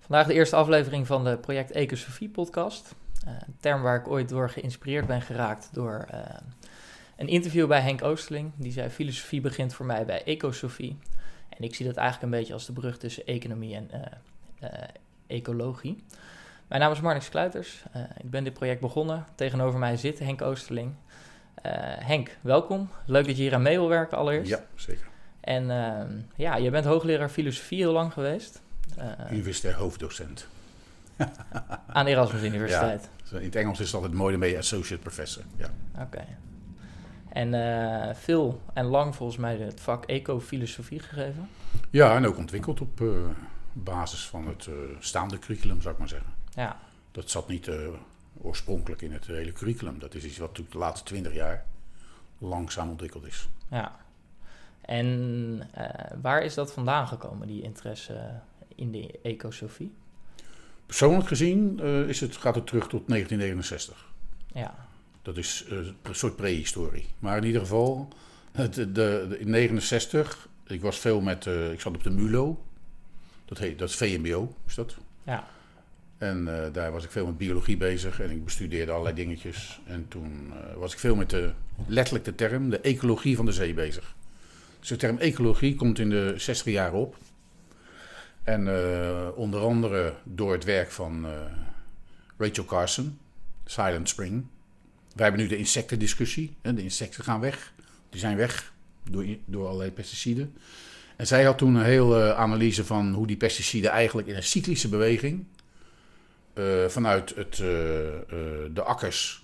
Vandaag de eerste aflevering van de Project Ecosofie podcast. Een term waar ik ooit door geïnspireerd ben geraakt door een interview bij Henk Oosterling. Die zei, filosofie begint voor mij bij ecosofie. En ik zie dat eigenlijk een beetje als de brug tussen economie en ecologie. Mijn naam is Marnix Kluiters. Ik ben dit project begonnen. Tegenover mij zit Henk Oosterling. Henk, welkom. Leuk dat je hier aan mee wil werken allereerst. Ja, zeker. En je bent hoogleraar filosofie heel lang geweest. Universitair hoofddocent. Aan de Erasmus Universiteit. Ja, in het Engels is het altijd mooi, dan ben je associate professor. Ja. Oké. En veel en lang volgens mij het vak ecofilosofie gegeven. Ja, en ook ontwikkeld op basis van het staande curriculum, zou ik maar zeggen. Ja. Dat zat niet oorspronkelijk in het hele curriculum. Dat is iets wat natuurlijk de laatste 20 jaar langzaam ontwikkeld is. Ja. En waar is dat vandaan gekomen, die interesse in de ecosofie? Persoonlijk gezien gaat het terug tot 1969. Ja. Dat is een soort prehistorie. Maar in ieder geval, in 1969, ik zat op de MULO. Dat is VMBO, is dat? Ja. En daar was ik veel met biologie bezig en ik bestudeerde allerlei dingetjes. En toen was ik veel met letterlijk de term, de ecologie van de zee bezig. Dus de term ecologie komt in de 60 jaren op. En onder andere door het werk van Rachel Carson, Silent Spring. Wij hebben nu de insectendiscussie. De insecten gaan weg. Die zijn weg door allerlei pesticiden. En zij had toen een hele analyse van hoe die pesticiden eigenlijk in een cyclische beweging vanuit de akkers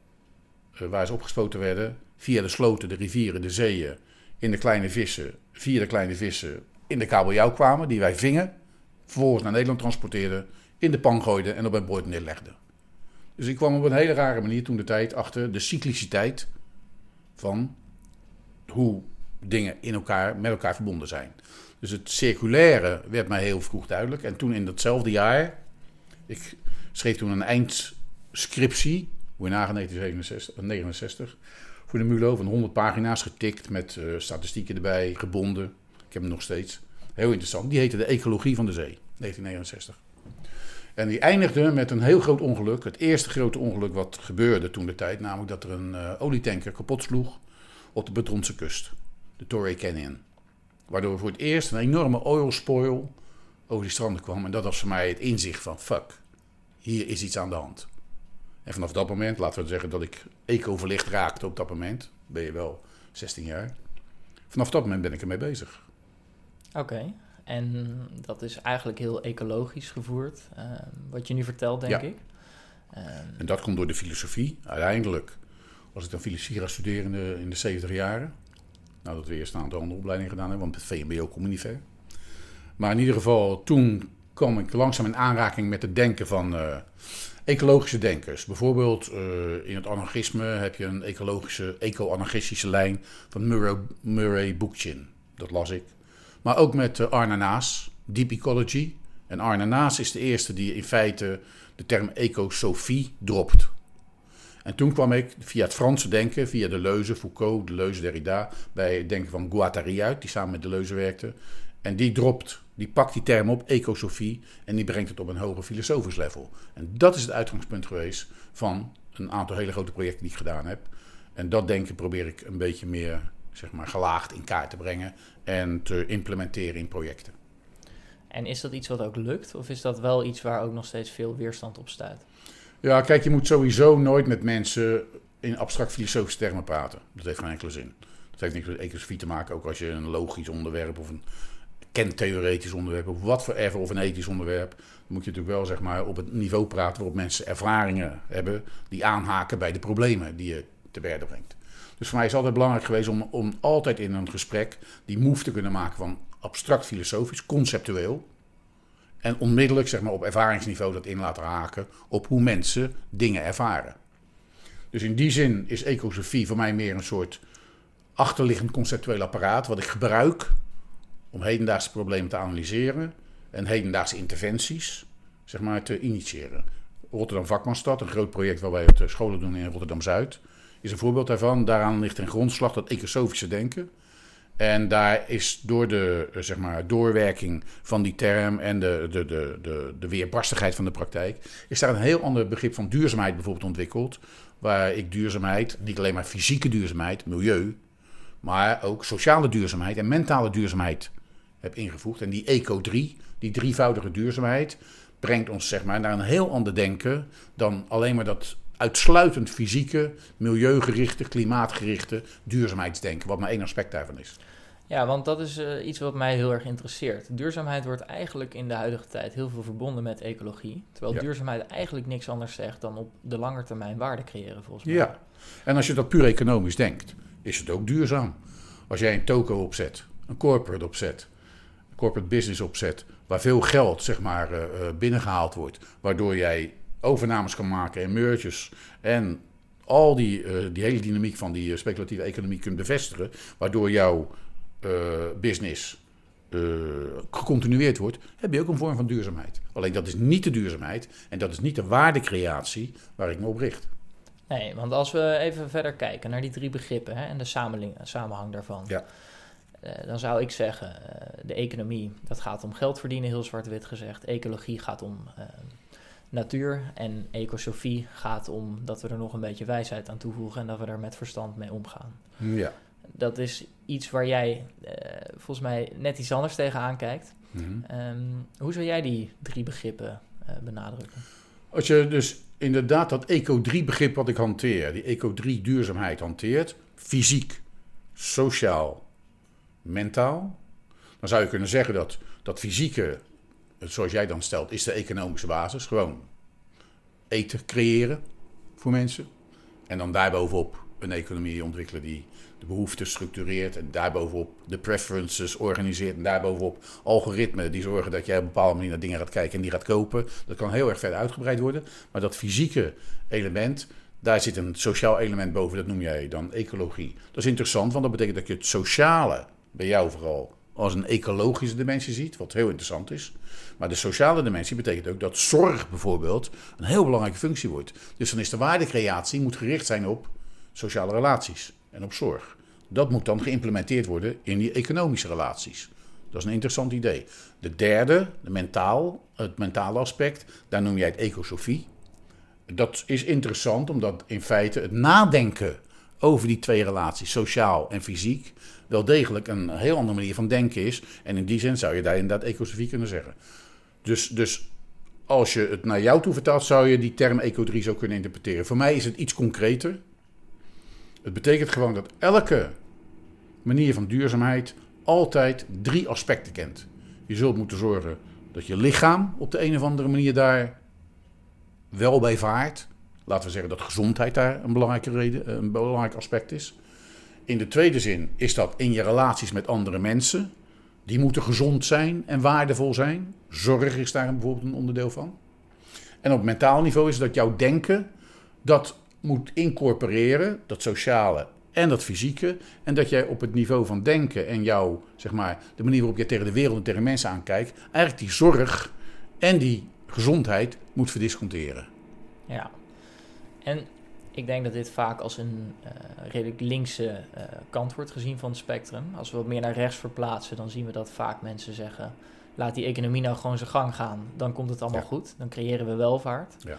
waar ze opgespoten werden, via de sloten, de rivieren, de zeeën, in de kleine vissen, via de kleine vissen in de kabeljauw kwamen, die wij vingen, vervolgens naar Nederland transporteerden, in de pan gooiden en op een bord neerlegden. Dus ik kwam op een hele rare manier toen de tijd achter de cycliciteit van hoe dingen met elkaar verbonden zijn. Dus het circulaire werd mij heel vroeg duidelijk. En toen in datzelfde jaar, ik schreef toen een eindscriptie, hoe je nagaan 1969, voor de MULO van 100 pagina's getikt met statistieken erbij, gebonden. Ik heb hem nog steeds. Heel interessant. Die heette De Ecologie van de Zee, 1969. En die eindigde met een heel groot ongeluk. Het eerste grote ongeluk wat gebeurde toen de tijd. Namelijk dat er een olietanker kapot sloeg op de Bretonse kust. De Torrey Canyon. Waardoor voor het eerst een enorme oil spoil over die stranden kwam. En dat was voor mij het inzicht van fuck, hier is iets aan de hand. En vanaf dat moment, laten we zeggen dat ik eco-verlicht raakte op dat moment. Ben je wel 16 jaar. Vanaf dat moment ben ik ermee bezig. Oké. En dat is eigenlijk heel ecologisch gevoerd, wat je nu vertelt, denk ik. En dat komt door de filosofie. Uiteindelijk, als ik dan filosofie ga studeren in de 70 jaren, nou dat we eerst een aantal andere opleidingen gedaan hebben, want met VMBO kom je niet ver. Maar in ieder geval, toen kwam ik langzaam in aanraking met het denken van ecologische denkers. Bijvoorbeeld in het anarchisme heb je een eco-anarchistische lijn van Murray Bookchin. Dat las ik. Maar ook met Arne Naas, Deep Ecology. En Arne Naas is de eerste die in feite de term ecosofie dropt. En toen kwam ik via het Franse denken, via Deleuze, Foucault, Deleuze, Derrida, bij het denken van Guattari uit, die samen met Deleuze werkte. En die pakt die term op, ecosofie, en die brengt het op een hoger filosofisch level. En dat is het uitgangspunt geweest van een aantal hele grote projecten die ik gedaan heb. En dat denken probeer ik een beetje meer, zeg maar, gelaagd in kaart te brengen en te implementeren in projecten. En is dat iets wat ook lukt? Of is dat wel iets waar ook nog steeds veel weerstand op stuit? Ja, kijk, je moet sowieso nooit met mensen in abstract filosofische termen praten. Dat heeft geen enkele zin. Dat heeft niks met ecosofie te maken, ook als je een logisch onderwerp of een kentheoretisch onderwerp of wat voor ever of een ethisch onderwerp, dan moet je natuurlijk wel, zeg maar, op het niveau praten waarop mensen ervaringen hebben die aanhaken bij de problemen die je te berde brengt. Dus voor mij is het altijd belangrijk geweest om altijd in een gesprek die move te kunnen maken van abstract filosofisch, conceptueel, en onmiddellijk, zeg maar, op ervaringsniveau dat in laten haken op hoe mensen dingen ervaren. Dus in die zin is ecosofie voor mij meer een soort achterliggend conceptueel apparaat wat ik gebruik om hedendaagse problemen te analyseren en hedendaagse interventies, zeg maar, te initiëren. Rotterdam Vakmanstad, een groot project waar wij het scholen doen in Rotterdam-Zuid, is een voorbeeld daarvan. Daaraan ligt een grondslag dat ecosofische denken. En daar is door de zeg maar, doorwerking van die term en de weerbarstigheid van de praktijk, is daar een heel ander begrip van duurzaamheid bijvoorbeeld ontwikkeld. Waar ik duurzaamheid, niet alleen maar fysieke duurzaamheid, milieu, maar ook sociale duurzaamheid en mentale duurzaamheid heb ingevoegd. En die Eco3, die drievoudige duurzaamheid, brengt ons zeg maar, naar een heel ander denken dan alleen maar dat uitsluitend fysieke, milieugerichte, klimaatgerichte duurzaamheidsdenken, wat maar één aspect daarvan is. Ja, want dat is iets wat mij heel erg interesseert. Duurzaamheid wordt eigenlijk in de huidige tijd heel veel verbonden met ecologie. Terwijl duurzaamheid eigenlijk niks anders zegt dan op de lange termijn waarde creëren, volgens mij. Ja, en als je dat puur economisch denkt, is het ook duurzaam. Als jij een toko opzet, een corporate opzet, een corporate business opzet, waar veel geld zeg maar, binnengehaald wordt, waardoor jij overnames kan maken en mergers en al die hele dynamiek van die speculatieve economie kunt bevestigen, waardoor jouw business gecontinueerd wordt, heb je ook een vorm van duurzaamheid. Alleen dat is niet de duurzaamheid en dat is niet de waardecreatie waar ik me op richt. Nee, want als we even verder kijken naar die drie begrippen en de samenhang daarvan. Ja. Dan zou ik zeggen, de economie, dat gaat om geld verdienen, heel zwart-wit gezegd. Ecologie gaat om natuur en ecosofie gaat om dat we er nog een beetje wijsheid aan toevoegen en dat we er met verstand mee omgaan. Ja. Dat is iets waar jij volgens mij net iets anders tegenaan kijkt. Mm-hmm. Hoe zou jij die drie begrippen benadrukken? Als je dus inderdaad dat Eco3-begrip wat ik hanteer, die Eco3 duurzaamheid hanteert, fysiek, sociaal, mentaal, dan zou je kunnen zeggen dat dat fysieke, zoals jij dan stelt, is de economische basis. Gewoon eten creëren voor mensen. En dan daarbovenop een economie ontwikkelen die de behoeften structureert. En daarbovenop de preferences organiseert. En daarbovenop algoritmen die zorgen dat jij op een bepaalde manier naar dingen gaat kijken en die gaat kopen. Dat kan heel erg verder uitgebreid worden. Maar dat fysieke element, daar zit een sociaal element boven. Dat noem jij dan ecologie. Dat is interessant, want dat betekent dat je het sociale bij jou vooral als een ecologische dimensie ziet, wat heel interessant is. Maar de sociale dimensie betekent ook dat zorg bijvoorbeeld een heel belangrijke functie wordt. Dus dan is de waardecreatie moet gericht zijn op sociale relaties en op zorg. Dat moet dan geïmplementeerd worden in die economische relaties. Dat is een interessant idee. De derde, het mentale aspect, daar noem jij het ecosofie. Dat is interessant omdat in feite het nadenken over die twee relaties, sociaal en fysiek, wel degelijk een heel andere manier van denken is. En in die zin zou je daar inderdaad ecosofie kunnen zeggen. Dus als je het naar jou toe vertaalt, zou je die term Eco3 zo kunnen interpreteren. Voor mij is het iets concreter. Het betekent gewoon dat elke manier van duurzaamheid altijd drie aspecten kent. Je zult moeten zorgen dat je lichaam op de een of andere manier daar wel bij vaart. Laten we zeggen dat gezondheid daar een belangrijk aspect is. In de tweede zin is dat in je relaties met andere mensen. Die moeten gezond zijn en waardevol zijn. Zorg is daar bijvoorbeeld een onderdeel van. En op mentaal niveau is dat jouw denken dat moet incorporeren, dat sociale en dat fysieke. En dat jij op het niveau van denken en jouw, zeg maar, de manier waarop je tegen de wereld en tegen mensen aankijkt, eigenlijk die zorg en die gezondheid moet verdisconteren. Ja, en ik denk dat dit vaak als een redelijk linkse kant wordt gezien van het spectrum. Als we wat meer naar rechts verplaatsen, dan zien we dat vaak mensen zeggen, laat die economie nou gewoon zijn gang gaan, dan komt het allemaal goed. Dan creëren we welvaart. Ja.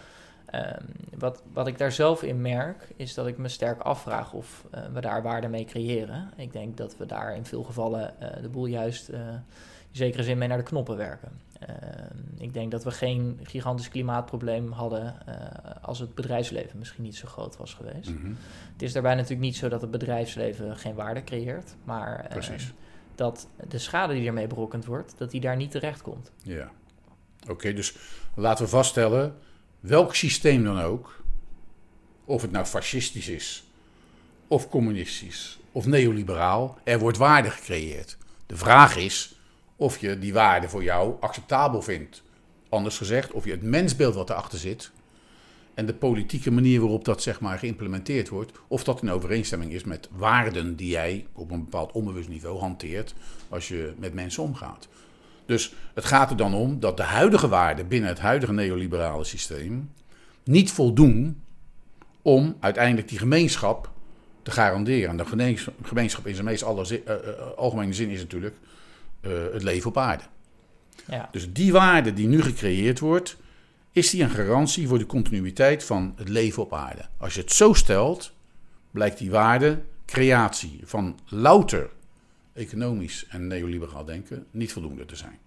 Wat ik daar zelf in merk, is dat ik me sterk afvraag of we daar waarde mee creëren. Ik denk dat we daar in veel gevallen de boel juist in zekere zin mee naar de knoppen werken. Ik denk dat we geen gigantisch klimaatprobleem hadden als het bedrijfsleven misschien niet zo groot was geweest. Mm-hmm. Het is daarbij natuurlijk niet zo dat het bedrijfsleven geen waarde creëert, maar dat de schade die ermee berokkend wordt, dat die daar niet terecht komt. Ja, oké, dus laten we vaststellen, welk systeem dan ook, of het nou fascistisch is, of communistisch, of neoliberaal, er wordt waarde gecreëerd. De vraag is of je die waarde voor jou acceptabel vindt. Anders gezegd, of je het mensbeeld wat erachter zit en de politieke manier waarop dat zeg maar geïmplementeerd wordt, of dat in overeenstemming is met waarden die jij op een bepaald onbewust niveau hanteert als je met mensen omgaat. Dus het gaat er dan om dat de huidige waarden binnen het huidige neoliberale systeem niet voldoen om uiteindelijk die gemeenschap te garanderen. En de gemeenschap in zijn meest algemene zin is natuurlijk het leven op aarde. Ja. Dus die waarde die nu gecreëerd wordt, is die een garantie voor de continuïteit van het leven op aarde. Als je het zo stelt, blijkt die waarde, creatie van louter economisch en neoliberaal denken, niet voldoende te zijn.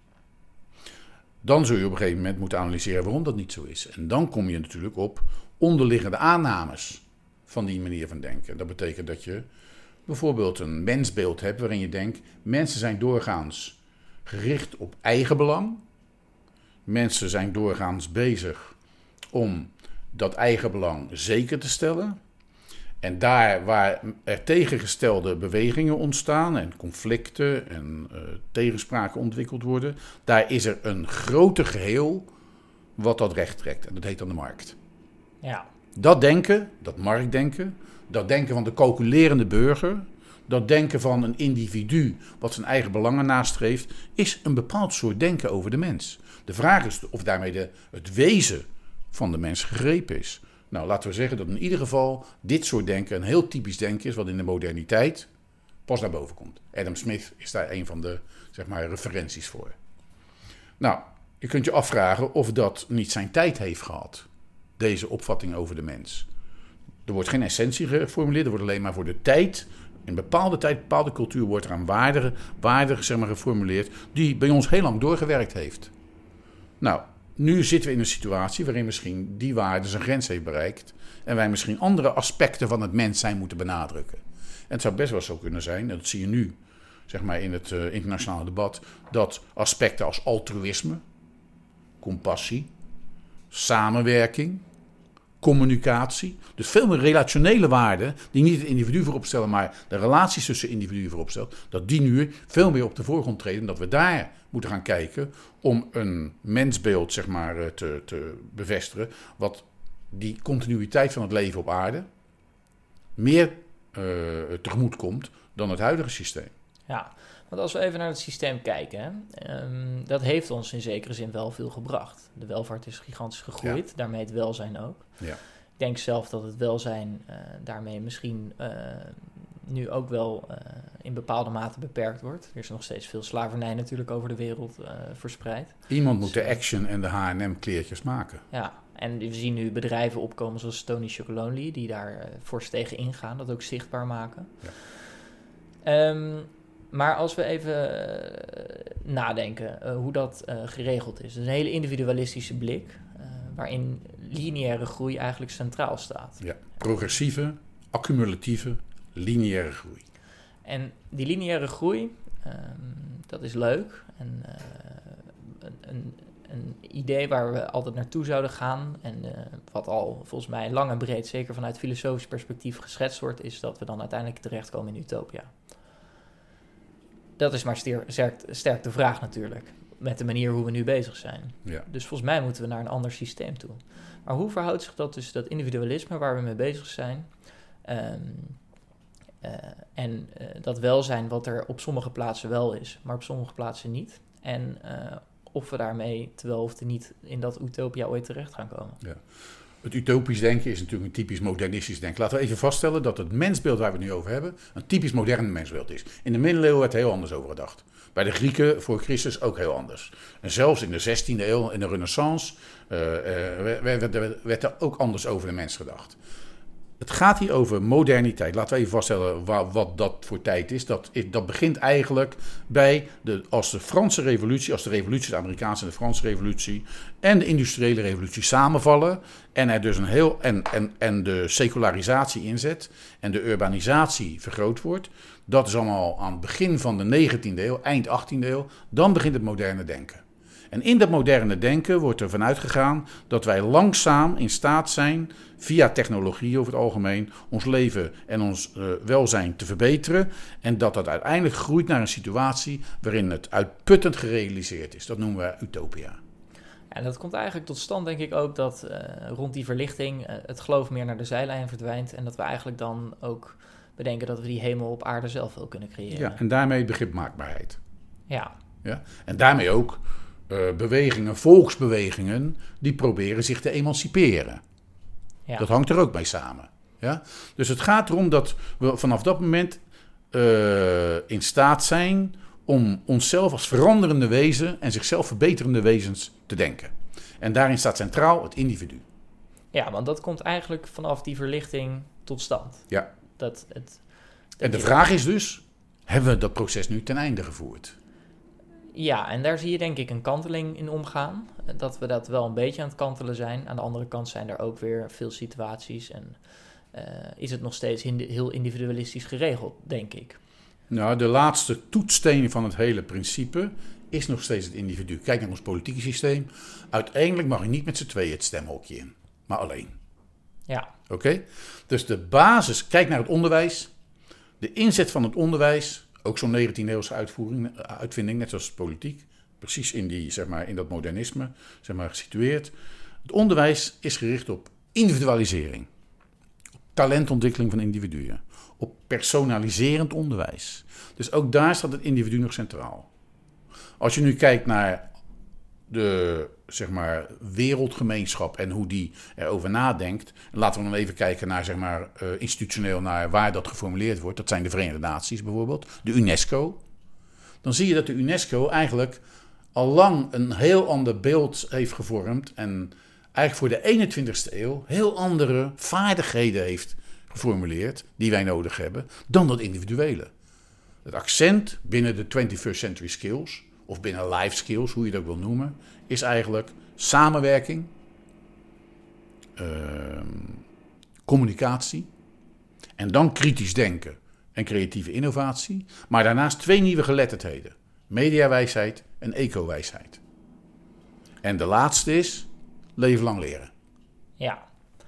Dan zul je op een gegeven moment moeten analyseren waarom dat niet zo is. En dan kom je natuurlijk op onderliggende aannames van die manier van denken. Dat betekent dat je bijvoorbeeld een mensbeeld hebt waarin je denkt, mensen zijn doorgaans gericht op eigenbelang. Mensen zijn doorgaans bezig om dat eigenbelang zeker te stellen. En daar waar er tegengestelde bewegingen ontstaan en conflicten en tegenspraken ontwikkeld worden, daar is er een groter geheel wat dat recht trekt. En dat heet dan de markt. Ja. Dat denken, dat marktdenken, dat denken van de calculerende burger, dat denken van een individu wat zijn eigen belangen nastreeft, is een bepaald soort denken over de mens. De vraag is of daarmee het wezen van de mens gegrepen is. Nou, laten we zeggen dat in ieder geval dit soort denken een heel typisch denken is wat in de moderniteit pas naar boven komt. Adam Smith is daar een van de referenties voor. Nou, je kunt je afvragen of dat niet zijn tijd heeft gehad, deze opvatting over de mens. Er wordt geen essentie geformuleerd, er wordt alleen maar voor de tijd, in bepaalde tijd, bepaalde cultuur wordt er aan waarde geformuleerd die bij ons heel lang doorgewerkt heeft. Nou, nu zitten we in een situatie waarin misschien die waarde zijn grens heeft bereikt en wij misschien andere aspecten van het mens zijn moeten benadrukken. En het zou best wel zo kunnen zijn, en dat zie je nu in het internationale debat, dat aspecten als altruïsme, compassie, samenwerking, communicatie, dus veel meer relationele waarden die niet het individu voorop stellen, maar de relaties tussen individuen voorop stellen, dat die nu veel meer op de voorgrond treden en dat we daar moeten gaan kijken om een mensbeeld te bevestigen wat die continuïteit van het leven op aarde meer tegemoet komt dan het huidige systeem. Ja, want als we even naar het systeem kijken, dat heeft ons in zekere zin wel veel gebracht. De welvaart is gigantisch gegroeid, daarmee het welzijn ook. Ja. Ik denk zelf dat het welzijn daarmee misschien nu ook wel in bepaalde mate beperkt wordt. Er is nog steeds veel slavernij natuurlijk over de wereld verspreid. Iemand moet de Action en de H&M kleertjes maken. Ja, en we zien nu bedrijven opkomen zoals Tony Chocolonely die daar fors tegen ingaan, dat ook zichtbaar maken. Ja. Maar als we even nadenken hoe dat geregeld is. Het is een hele individualistische blik, waarin lineaire groei eigenlijk centraal staat. Ja, progressieve, accumulatieve, lineaire groei. En die lineaire groei, dat is leuk. En een idee waar we altijd naartoe zouden gaan. En wat al volgens mij lang en breed, zeker vanuit filosofisch perspectief geschetst wordt, is dat we dan uiteindelijk terechtkomen in utopia. Dat is maar sterk de vraag natuurlijk, met de manier hoe we nu bezig zijn. Ja. Dus volgens mij moeten we naar een ander systeem toe. Maar hoe verhoudt zich dat tussen dat individualisme waar we mee bezig zijn en dat welzijn wat er op sommige plaatsen wel is, maar op sommige plaatsen niet. En of we daarmee te wel of te niet in dat utopia ooit terecht gaan komen. Ja. Het utopisch denken is natuurlijk een typisch modernistisch denken. Laten we even vaststellen dat het mensbeeld waar we het nu over hebben een typisch modern mensbeeld is. In de middeleeuwen werd heel anders over gedacht. Bij de Grieken voor Christus ook heel anders. En zelfs in de 16e eeuw, in de Renaissance, werd er ook anders over de mens gedacht. Het gaat hier over moderniteit. Laten we even vaststellen wat dat voor tijd is. Dat begint eigenlijk bij als de Franse revolutie, als de revolutie, de Amerikaanse en de Franse revolutie en de industriële revolutie samenvallen en er dus en de secularisatie inzet en de urbanisatie vergroot wordt. Dat is allemaal aan het begin van de 19e eeuw, eind 18e eeuw. Dan begint het moderne denken. En in dat moderne denken wordt er vanuit gegaan dat wij langzaam in staat zijn, via technologie over het algemeen, ons leven en ons welzijn te verbeteren. En dat uiteindelijk groeit naar een situatie waarin het uitputtend gerealiseerd is. Dat noemen we utopia. En dat komt eigenlijk tot stand, denk ik ook, dat rond die verlichting het geloof meer naar de zijlijn verdwijnt. En dat we eigenlijk dan ook bedenken dat we die hemel op aarde zelf wel kunnen creëren. Ja, en daarmee het begrip maakbaarheid. Ja. En daarmee ook volksbewegingen, die proberen zich te emanciperen. Ja. Dat hangt er ook mee samen. Ja? Dus het gaat erom dat we vanaf dat moment in staat zijn om onszelf als veranderende wezen en zichzelf verbeterende wezens te denken. En daarin staat centraal het individu. Ja, want dat komt eigenlijk vanaf die verlichting tot stand. Ja. En de vraag is dus, hebben we dat proces nu ten einde gevoerd? Ja, en daar zie je denk ik een kanteling in omgaan. Dat we dat wel een beetje aan het kantelen zijn. Aan de andere kant zijn er ook weer veel situaties en is het nog steeds heel individualistisch geregeld, denk ik. Nou, de laatste toetssteen van het hele principe is nog steeds het individu. Kijk naar ons politieke systeem. Uiteindelijk mag je niet met z'n tweeën het stemhokje in, maar alleen. Ja. Oké? Dus de basis, kijk naar het onderwijs. De inzet van het onderwijs, ook zo'n 19e-eeuwse uitvinding, net zoals politiek, precies in dat modernisme gesitueerd. Het onderwijs is gericht op individualisering, op talentontwikkeling van individuen, op personaliserend onderwijs. Dus ook daar staat het individu nog centraal. Als je nu kijkt naar de wereldgemeenschap en hoe die erover nadenkt. En laten we dan even kijken naar institutioneel naar waar dat geformuleerd wordt. Dat zijn de Verenigde Naties bijvoorbeeld, de UNESCO. Dan zie je dat de UNESCO eigenlijk al lang een heel ander beeld heeft gevormd en eigenlijk voor de 21ste eeuw heel andere vaardigheden heeft geformuleerd die wij nodig hebben dan dat individuele. Het accent binnen de 21st century skills of binnen life skills, hoe je het ook wil noemen, is eigenlijk samenwerking, communicatie en dan kritisch denken en creatieve innovatie. Maar daarnaast 2 nieuwe geletterdheden. Mediawijsheid en ecowijsheid. En de laatste is leven lang leren. Ja.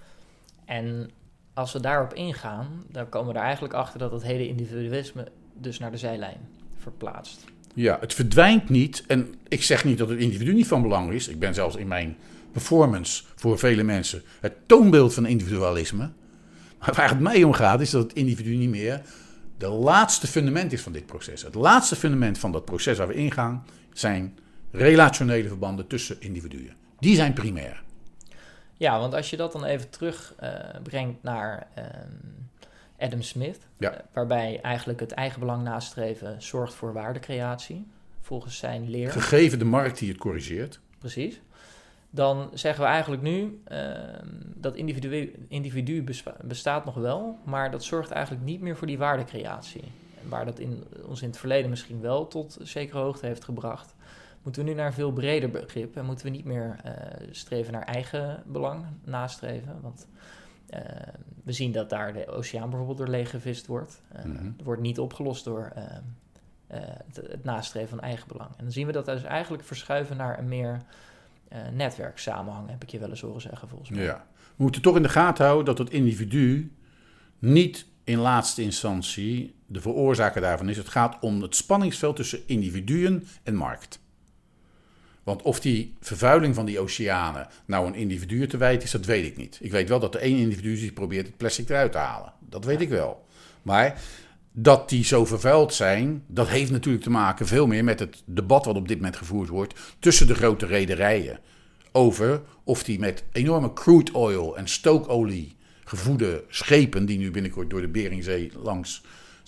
En als we daarop ingaan, dan komen we er eigenlijk achter dat het hele individualisme dus naar de zijlijn verplaatst. Ja, het verdwijnt niet. En ik zeg niet dat het individu niet van belang is. Ik ben zelfs in mijn performance voor vele mensen het toonbeeld van individualisme. Maar waar het mij om gaat is dat het individu niet meer de laatste fundament is van dit proces. Het laatste fundament van dat proces waar we ingaan zijn relationele verbanden tussen individuen. Die zijn primair. Ja, want als je dat dan even terugbrengt naar Adam Smith, waarbij eigenlijk het eigenbelang nastreven zorgt voor waardecreatie, volgens zijn leer. Gegeven de markt die het corrigeert. Precies. Dan zeggen we eigenlijk nu dat individu bestaat nog wel, maar dat zorgt eigenlijk niet meer voor die waardecreatie. Waar dat ons in het verleden misschien wel tot zekere hoogte heeft gebracht, moeten we nu naar een veel breder begrip en moeten we niet meer streven naar eigen belang nastreven. Want we zien dat daar de oceaan bijvoorbeeld door leeggevist wordt. Het wordt niet opgelost door het nastreven van eigen belang. En dan zien we dat dus eigenlijk verschuiven naar een meer netwerksamenhang, heb ik je wel eens horen zeggen volgens mij. Ja. We moeten toch in de gaten houden dat het individu niet in laatste instantie de veroorzaker daarvan is. Het gaat om het spanningsveld tussen individuen en markt. Want of die vervuiling van die oceanen nou een individu te wijten is, dat weet ik niet. Ik weet wel dat er 1 individu is die probeert het plastic eruit te halen. Dat weet ik wel. Maar dat die zo vervuild zijn, dat heeft natuurlijk te maken veel meer met het debat wat op dit moment gevoerd wordt tussen de grote rederijen. Over of die met enorme crude oil en stookolie gevoede schepen, die nu binnenkort door de Beringzee langs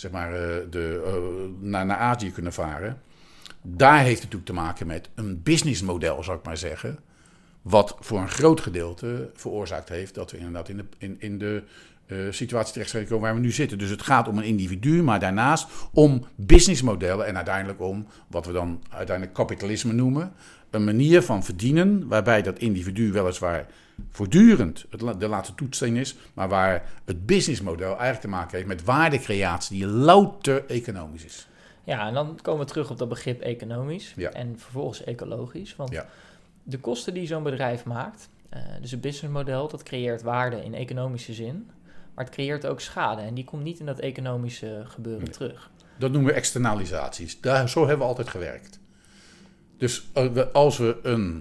naar Azië kunnen varen. Daar heeft het natuurlijk te maken met een businessmodel, zou ik maar zeggen. Wat voor een groot gedeelte veroorzaakt heeft dat we inderdaad in de situatie terecht zijn gekomen waar we nu zitten. Dus het gaat om een individu, maar daarnaast om businessmodellen en uiteindelijk om wat we dan uiteindelijk kapitalisme noemen. Een manier van verdienen waarbij dat individu weliswaar voortdurend de laatste toetssteen is, maar waar het businessmodel eigenlijk te maken heeft met waardecreatie die louter economisch is. Ja, en dan komen we terug op dat begrip economisch en vervolgens ecologisch. Want de kosten die zo'n bedrijf maakt, dus het businessmodel, dat creëert waarde in economische zin. Maar het creëert ook schade en die komt niet in dat economische gebeuren terug. Dat noemen we externalisaties. Zo hebben we altijd gewerkt. Dus als we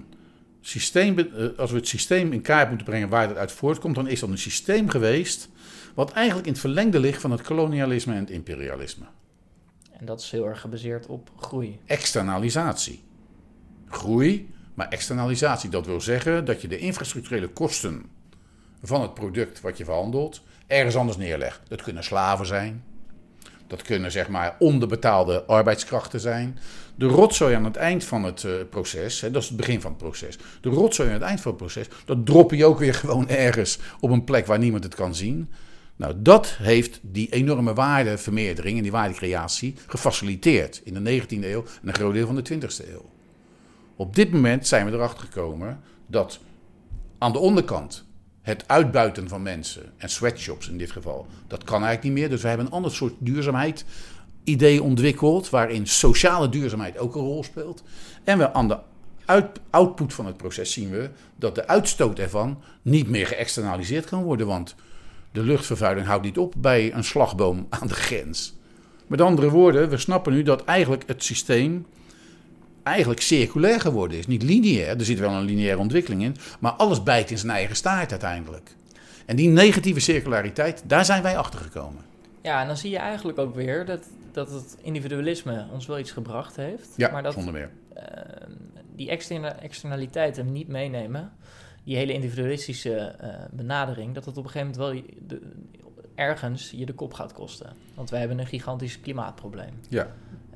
het systeem in kaart moeten brengen waar dat uit voortkomt, dan is dat een systeem geweest wat eigenlijk in het verlengde ligt van het kolonialisme en het imperialisme. En dat is heel erg gebaseerd op groei. Externalisatie. Groei, maar externalisatie. Dat wil zeggen dat je de infrastructurele kosten van het product wat je verhandelt ergens anders neerlegt. Dat kunnen slaven zijn. Dat kunnen zeg maar onderbetaalde arbeidskrachten zijn. De rotzooi aan het eind van het proces, dat is het begin van het proces. De rotzooi aan het eind van het proces, dat drop je ook weer gewoon ergens op een plek waar niemand het kan zien. Nou, dat heeft die enorme waardevermeerdering en die waardecreatie gefaciliteerd in de 19e eeuw en een groot deel van de 20e eeuw. Op dit moment zijn we erachter gekomen dat aan de onderkant het uitbuiten van mensen en sweatshops in dit geval, dat kan eigenlijk niet meer. Dus we hebben een ander soort duurzaamheid idee ontwikkeld waarin sociale duurzaamheid ook een rol speelt. En we aan de output van het proces zien we dat de uitstoot ervan niet meer geëxternaliseerd kan worden, want de luchtvervuiling houdt niet op bij een slagboom aan de grens. Met andere woorden, we snappen nu dat eigenlijk het systeem eigenlijk circulair geworden is. Niet lineair, er zit wel een lineaire ontwikkeling in, maar alles bijt in zijn eigen staart uiteindelijk. En die negatieve circulariteit, daar zijn wij achter gekomen. Ja, en dan zie je eigenlijk ook weer dat het individualisme ons wel iets gebracht heeft. Ja, maar dat zonder meer. Die externaliteiten niet meenemen, die hele individualistische benadering, dat het op een gegeven moment wel ergens je de kop gaat kosten. Want wij hebben een gigantisch klimaatprobleem. Ja.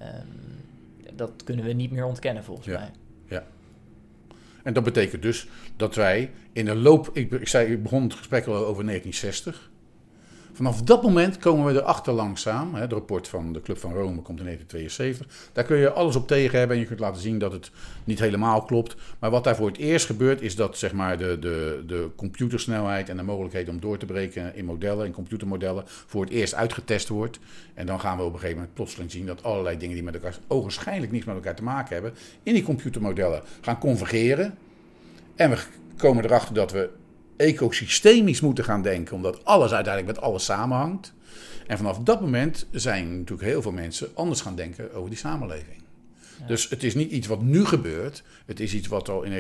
Dat kunnen we niet meer ontkennen volgens mij. Ja. En dat betekent dus dat wij in de loop... Ik begon het gesprek al over 1960. Vanaf dat moment komen we erachter langzaam. Het rapport van de Club van Rome komt in 1972. Daar kun je alles op tegen hebben en je kunt laten zien dat het niet helemaal klopt. Maar wat daar voor het eerst gebeurt is dat zeg maar, de computersnelheid en de mogelijkheid om door te breken in modellen, in computermodellen, voor het eerst uitgetest wordt. En dan gaan we op een gegeven moment plotseling zien dat allerlei dingen die met elkaar ogenschijnlijk niets met elkaar te maken hebben, in die computermodellen gaan convergeren. En we komen erachter dat we ecosystemisch moeten gaan denken, omdat alles uiteindelijk met alles samenhangt. En vanaf dat moment zijn natuurlijk heel veel mensen anders gaan denken over die samenleving. Ja. Dus het is niet iets wat nu gebeurt. Het is iets wat al in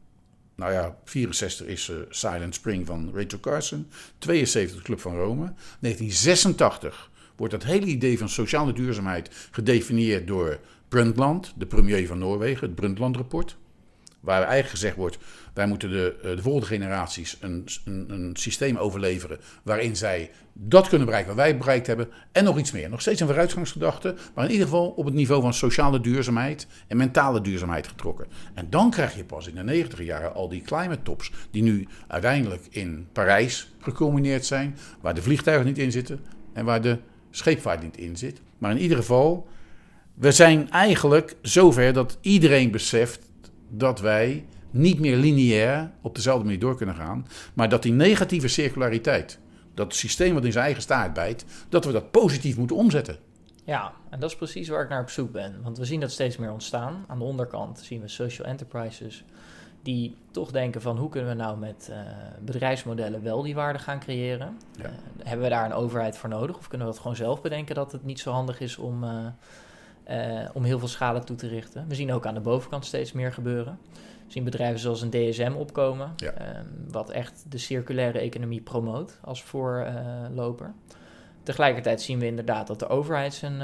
1964 is Silent Spring van Rachel Carson. 72 de Club van Rome. 1986 wordt dat hele idee van sociale duurzaamheid gedefinieerd door Brundtland, de premier van Noorwegen, het Brundtland-rapport. Waar eigenlijk gezegd wordt, wij moeten de volgende generaties een systeem overleveren waarin zij dat kunnen bereiken wat wij bereikt hebben en nog iets meer. Nog steeds een vooruitgangsgedachte, maar in ieder geval op het niveau van sociale duurzaamheid en mentale duurzaamheid getrokken. En dan krijg je pas in de 90 jaren al die climate tops die nu uiteindelijk in Parijs gecombineerd zijn, waar de vliegtuigen niet in zitten en waar de scheepvaart niet in zit. Maar in ieder geval, we zijn eigenlijk zover dat iedereen beseft dat wij niet meer lineair op dezelfde manier door kunnen gaan, maar dat die negatieve circulariteit, dat systeem wat in zijn eigen staart bijt, dat we dat positief moeten omzetten. Ja, en dat is precies waar ik naar op zoek ben. Want we zien dat steeds meer ontstaan. Aan de onderkant zien we social enterprises die toch denken van hoe kunnen we nou met bedrijfsmodellen wel die waarde gaan creëren. Ja. Hebben we daar een overheid voor nodig of kunnen we dat gewoon zelf bedenken dat het niet zo handig is om heel veel schade toe te richten. We zien ook aan de bovenkant steeds meer gebeuren. We zien bedrijven zoals een DSM opkomen, wat echt de circulaire economie promoot als voorloper. Tegelijkertijd zien we inderdaad dat de overheid zijn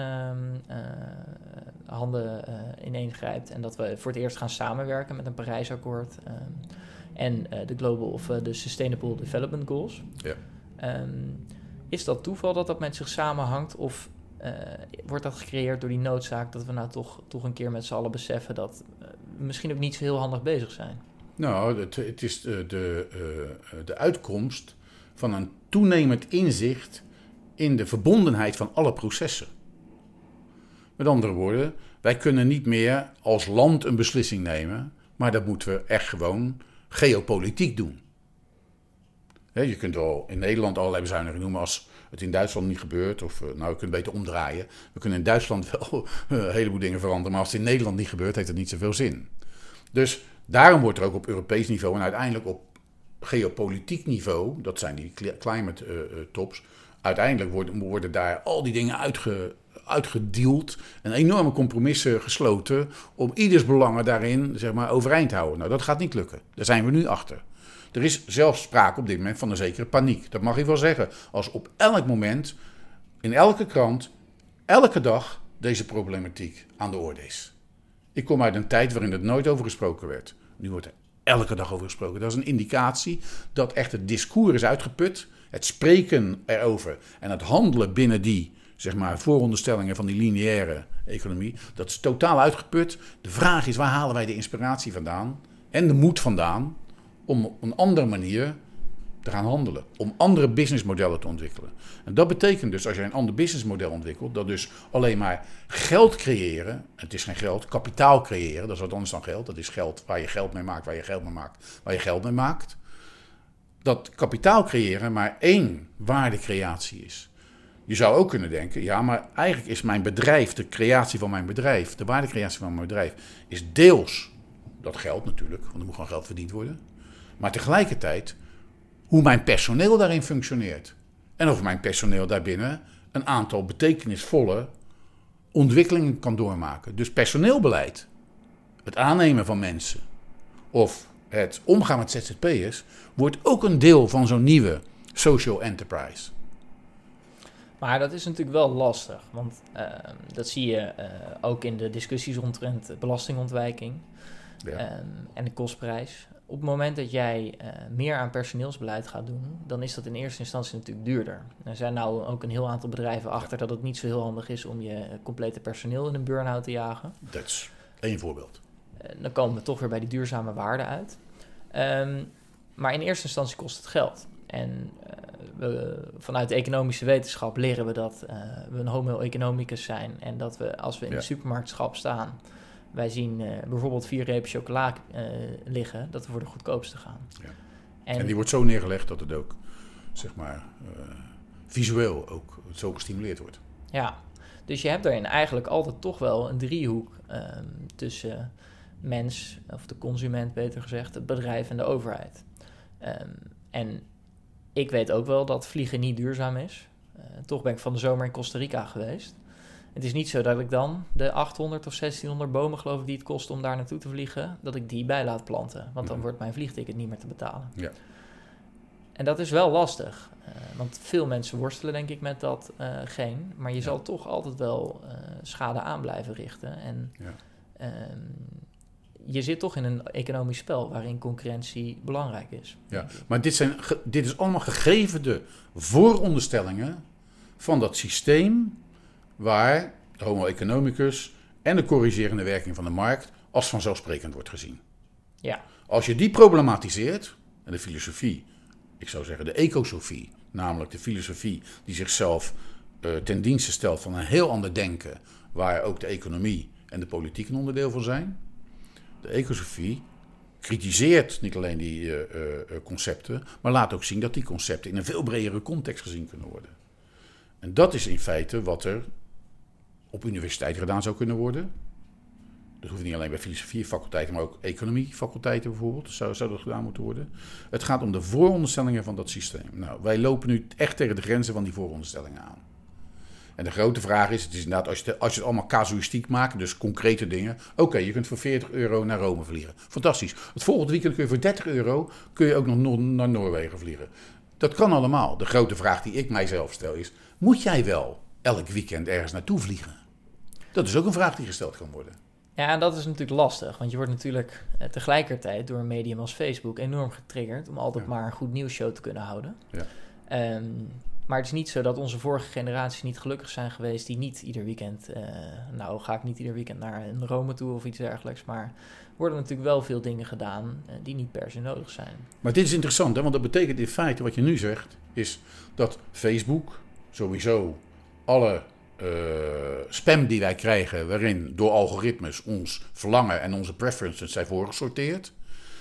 handen ineengrijpt en dat we voor het eerst gaan samenwerken met een Parijsakkoord en de Global of de Sustainable Development Goals. Ja. Is dat toeval dat met zich samenhangt of wordt dat gecreëerd door die noodzaak dat we nou toch een keer met z'n allen beseffen dat we misschien ook niet zo heel handig bezig zijn? Nou, het is de uitkomst van een toenemend inzicht in de verbondenheid van alle processen. Met andere woorden, wij kunnen niet meer als land een beslissing nemen, maar dat moeten we echt gewoon geopolitiek doen. Je kunt wel in Nederland allerlei bezuinigingen noemen als het in Duitsland niet gebeurt. Of we kunnen het beter omdraaien. We kunnen in Duitsland wel een heleboel dingen veranderen. Maar als het in Nederland niet gebeurt, heeft het niet zoveel zin. Dus daarom wordt er ook op Europees niveau en uiteindelijk op geopolitiek niveau, dat zijn die climate tops, uiteindelijk worden daar al die dingen uitgedeeld en enorme compromissen gesloten om ieders belangen daarin zeg maar, overeind te houden. Nou, dat gaat niet lukken. Daar zijn we nu achter. Er is zelfs sprake op dit moment van een zekere paniek. Dat mag ik wel zeggen. Als op elk moment, in elke krant, elke dag deze problematiek aan de orde is. Ik kom uit een tijd waarin er nooit over gesproken werd. Nu wordt er elke dag over gesproken. Dat is een indicatie dat echt het discours is uitgeput. Het spreken erover en het handelen binnen die, zeg maar, vooronderstellingen van die lineaire economie. Dat is totaal uitgeput. De vraag is, waar halen wij de inspiratie vandaan en de moed vandaan om op een andere manier te gaan handelen. Om andere businessmodellen te ontwikkelen. En dat betekent dus, als je een ander businessmodel ontwikkelt, dat dus alleen maar geld creëren, het is geen geld, kapitaal creëren, dat is wat anders dan geld. Dat is geld waar je geld mee maakt, waar je geld mee maakt, waar je geld mee maakt. Dat kapitaal creëren maar één waardecreatie is. Je zou ook kunnen denken, ja, maar eigenlijk is mijn bedrijf, de creatie van mijn bedrijf, de waardecreatie van mijn bedrijf, is deels dat geld natuurlijk, want er moet gewoon geld verdiend worden. Maar tegelijkertijd hoe mijn personeel daarin functioneert. En of mijn personeel daarbinnen een aantal betekenisvolle ontwikkelingen kan doormaken. Dus personeelbeleid, het aannemen van mensen of het omgaan met ZZP'ers, wordt ook een deel van zo'n nieuwe social enterprise. Maar dat is natuurlijk wel lastig, want dat zie je ook in de discussies omtrent belastingontwijking en de kostprijs. Op het moment dat jij meer aan personeelsbeleid gaat doen, dan is dat in eerste instantie natuurlijk duurder. Er zijn nou ook een heel aantal bedrijven achter dat het niet zo heel handig is om je complete personeel in een burn-out te jagen. Dat is één voorbeeld. Dan komen we toch weer bij die duurzame waarde uit. Maar in eerste instantie kost het geld. En vanuit de economische wetenschap leren we dat we een homo economicus zijn. En dat we, als we in de supermarktschap staan, wij zien bijvoorbeeld 4 repen chocola liggen, dat we voor de goedkoopste gaan. Ja. En die wordt zo neergelegd dat het ook, zeg maar, visueel ook zo gestimuleerd wordt. Ja, dus je hebt daarin eigenlijk altijd toch wel een driehoek tussen mens, of de consument beter gezegd, het bedrijf en de overheid. En ik weet ook wel dat vliegen niet duurzaam is. Toch ben ik van de zomer in Costa Rica geweest. Het is niet zo dat ik dan de 800 of 1600 bomen, geloof ik, die het kost om daar naartoe te vliegen, dat ik die bij laat planten. Want dan wordt mijn vliegticket niet meer te betalen. Ja. En dat is wel lastig. Want veel mensen worstelen, denk ik, met dat geen. Maar je zal toch altijd wel schade aan blijven richten. En je zit toch in een economisch spel waarin concurrentie belangrijk is. Ja, maar dit is allemaal gegeven de vooronderstellingen van dat systeem waar de homo economicus en de corrigerende werking van de markt als vanzelfsprekend wordt gezien. Ja. Als je die problematiseert, en de filosofie, ik zou zeggen de ecosofie, namelijk de filosofie die zichzelf ten dienste stelt van een heel ander denken, waar ook de economie en de politiek een onderdeel van zijn. De ecosofie kritiseert niet alleen die concepten, maar laat ook zien dat die concepten in een veel bredere context gezien kunnen worden. En dat is in feite wat er op universiteiten gedaan zou kunnen worden. Dat hoeft niet alleen bij filosofiefaculteiten, maar ook economiefaculteiten bijvoorbeeld. Zou dat gedaan moeten worden. Het gaat om de vooronderstellingen van dat systeem. Nou, wij lopen nu echt tegen de grenzen van die vooronderstellingen aan. En de grote vraag is, het is inderdaad, als je het allemaal casuïstiek maakt, dus concrete dingen. Oké, je kunt voor €40 naar Rome vliegen. Fantastisch. Het volgende weekend kun je voor €30 kun je ook nog naar Noorwegen vliegen. Dat kan allemaal. De grote vraag die ik mijzelf stel is, moet jij wel elk weekend ergens naartoe vliegen? Dat is ook een vraag die gesteld kan worden. Ja, en dat is natuurlijk lastig, want je wordt natuurlijk tegelijkertijd door een medium als Facebook enorm getriggerd om altijd maar een goed nieuwsshow te kunnen houden. Ja. Maar het is niet zo dat onze vorige generaties niet gelukkig zijn geweest die niet ieder weekend, ga ik niet ieder weekend naar een Rome toe of iets dergelijks, maar er worden natuurlijk wel veel dingen gedaan die niet per se nodig zijn. Maar dit is interessant, hè? Want dat betekent in feite, wat je nu zegt, is dat Facebook sowieso alle spam die wij krijgen, waarin door algoritmes ons verlangen en onze preferences zijn voorgesorteerd,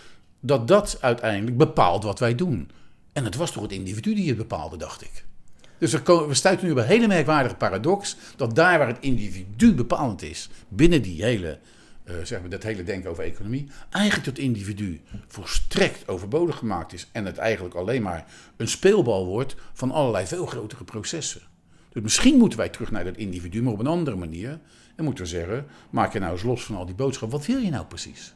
dat uiteindelijk bepaalt wat wij doen. En het was toch het individu die het bepaalde, dacht ik. Dus we stuiten nu op een hele merkwaardige paradox, dat daar waar het individu bepalend is, binnen die hele, dat hele denken over economie, eigenlijk het individu volstrekt overbodig gemaakt is en het eigenlijk alleen maar een speelbal wordt van allerlei veel grotere processen. Dus misschien moeten wij terug naar dat individu, maar op een andere manier. En moeten we zeggen, maak je nou eens los van al die boodschappen. Wat wil je nou precies?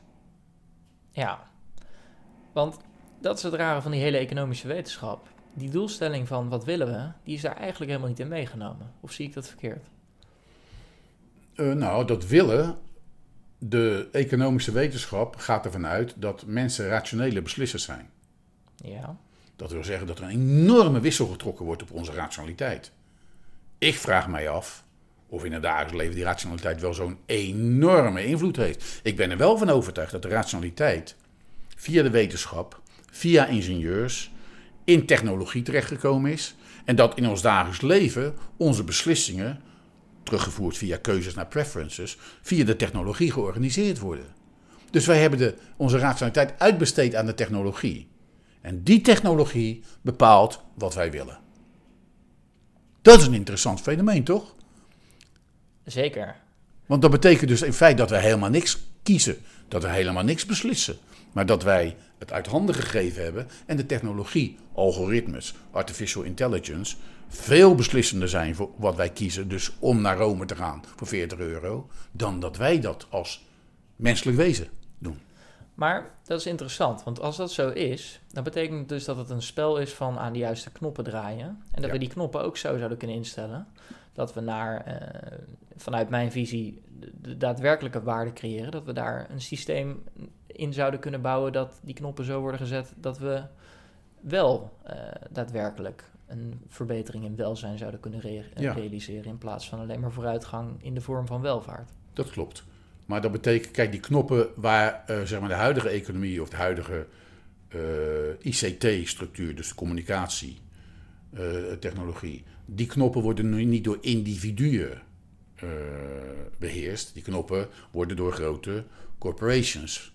Ja, want dat is het rare van die hele economische wetenschap. Die doelstelling van wat willen we, die is daar eigenlijk helemaal niet in meegenomen. Of zie ik dat verkeerd? Dat willen, de economische wetenschap gaat ervan uit dat mensen rationele beslissers zijn. Ja. Dat wil zeggen dat er een enorme wissel getrokken wordt op onze rationaliteit. Ik vraag mij af of in het dagelijks leven die rationaliteit wel zo'n enorme invloed heeft. Ik ben er wel van overtuigd dat de rationaliteit via de wetenschap, via ingenieurs, in technologie terechtgekomen is. En dat in ons dagelijks leven onze beslissingen, teruggevoerd via keuzes naar preferences, via de technologie georganiseerd worden. Dus wij hebben onze rationaliteit uitbesteed aan de technologie. En die technologie bepaalt wat wij willen. Dat is een interessant fenomeen, toch? Zeker. Want dat betekent dus in feite dat wij helemaal niks kiezen. Dat we helemaal niks beslissen. Maar dat wij het uit handen gegeven hebben en de technologie, algoritmes, artificial intelligence, veel beslissender zijn voor wat wij kiezen. Dus om naar Rome te gaan voor €40, dan dat wij dat als menselijk wezen doen. Maar dat is interessant, want als dat zo is, dan betekent het dus dat het een spel is van aan de juiste knoppen draaien. En dat we die knoppen ook zo zouden kunnen instellen dat we vanuit mijn visie, de daadwerkelijke waarde creëren. Dat we daar een systeem in zouden kunnen bouwen dat die knoppen zo worden gezet dat we wel daadwerkelijk een verbetering in welzijn zouden kunnen realiseren in plaats van alleen maar vooruitgang in de vorm van welvaart. Dat klopt. Maar dat betekent, kijk, die knoppen waar zeg maar de huidige economie of de huidige ICT-structuur, dus de communicatie, technologie, die knoppen worden nu niet door individuen beheerst. Die knoppen worden door grote corporations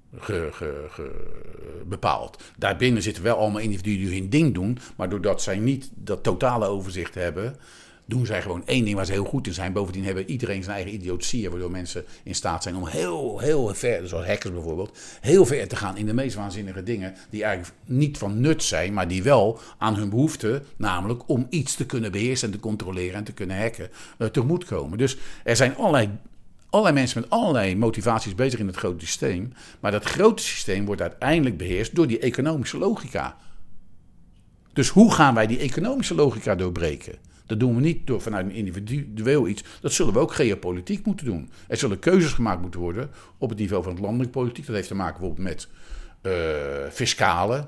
bepaald. Daarbinnen zitten wel allemaal individuen die hun ding doen, maar doordat zij niet dat totale overzicht hebben, doen zij gewoon één ding waar ze heel goed in zijn. Bovendien hebben iedereen zijn eigen idiotie, waardoor mensen in staat zijn om heel ver, zoals hackers bijvoorbeeld, heel ver te gaan in de meest waanzinnige dingen die eigenlijk niet van nut zijn, maar die wel aan hun behoefte, namelijk om iets te kunnen beheersen en te controleren en te kunnen hacken, tegemoetkomen. Dus er zijn allerlei mensen met allerlei motivaties bezig in het grote systeem, maar dat grote systeem wordt uiteindelijk beheerst door die economische logica. Dus hoe gaan wij die economische logica doorbreken? Dat doen we niet door vanuit een individueel iets. Dat zullen we ook geopolitiek moeten doen. Er zullen keuzes gemaakt moeten worden op het niveau van het landelijk politiek. Dat heeft te maken bijvoorbeeld met fiscale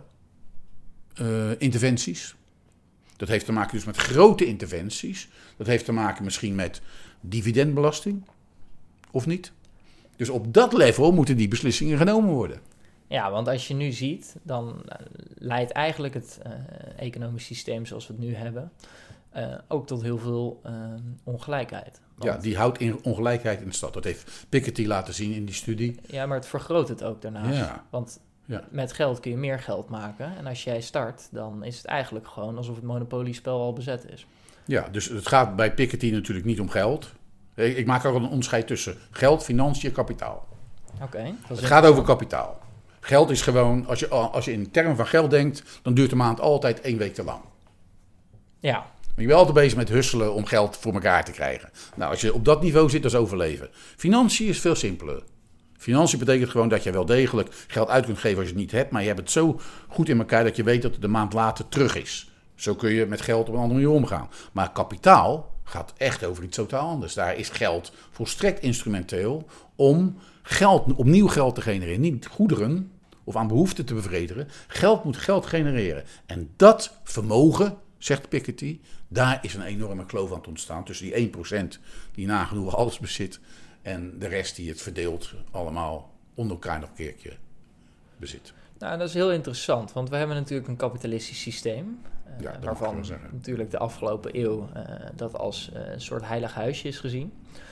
interventies. Dat heeft te maken dus met grote interventies. Dat heeft te maken misschien met dividendbelasting. Of niet? Dus op dat level moeten die beslissingen genomen worden. Ja, want als je nu ziet, dan leidt eigenlijk het economisch systeem zoals we het nu hebben ook tot heel veel ongelijkheid. Want, ja, die houdt ongelijkheid in stand. Dat heeft Piketty laten zien in die studie. Ja, maar het vergroot het ook daarnaast. Ja. Want met geld kun je meer geld maken. En als jij start, dan is het eigenlijk gewoon alsof het monopoliespel al bezet is. Ja, dus het gaat bij Piketty natuurlijk niet om geld. Ik maak ook een onderscheid tussen geld, financiën en kapitaal. Oké. Het gaat over kapitaal. Geld is gewoon, als je in termen van geld denkt, dan duurt de maand altijd 1 week te lang. Ja. Maar je bent altijd bezig met husselen om geld voor elkaar te krijgen. Nou, als je op dat niveau zit, dat is overleven. Financiën is veel simpeler. Financiën betekent gewoon dat je wel degelijk geld uit kunt geven als je het niet hebt, maar je hebt het zo goed in elkaar dat je weet dat het de maand later terug is. Zo kun je met geld op een andere manier omgaan. Maar kapitaal gaat echt over iets totaal anders. Daar is geld volstrekt instrumenteel om opnieuw geld te genereren. Niet goederen of aan behoeften te bevredigen. Geld moet geld genereren. En dat vermogen, zegt Piketty, daar is een enorme kloof aan het ontstaan tussen die 1% die nagenoeg alles bezit en de rest die het verdeelt allemaal onder elkaar nog een keertje bezit. Nou, dat is heel interessant, want we hebben natuurlijk een kapitalistisch systeem, waarvan natuurlijk de afgelopen eeuw dat als een soort heilig huisje is gezien.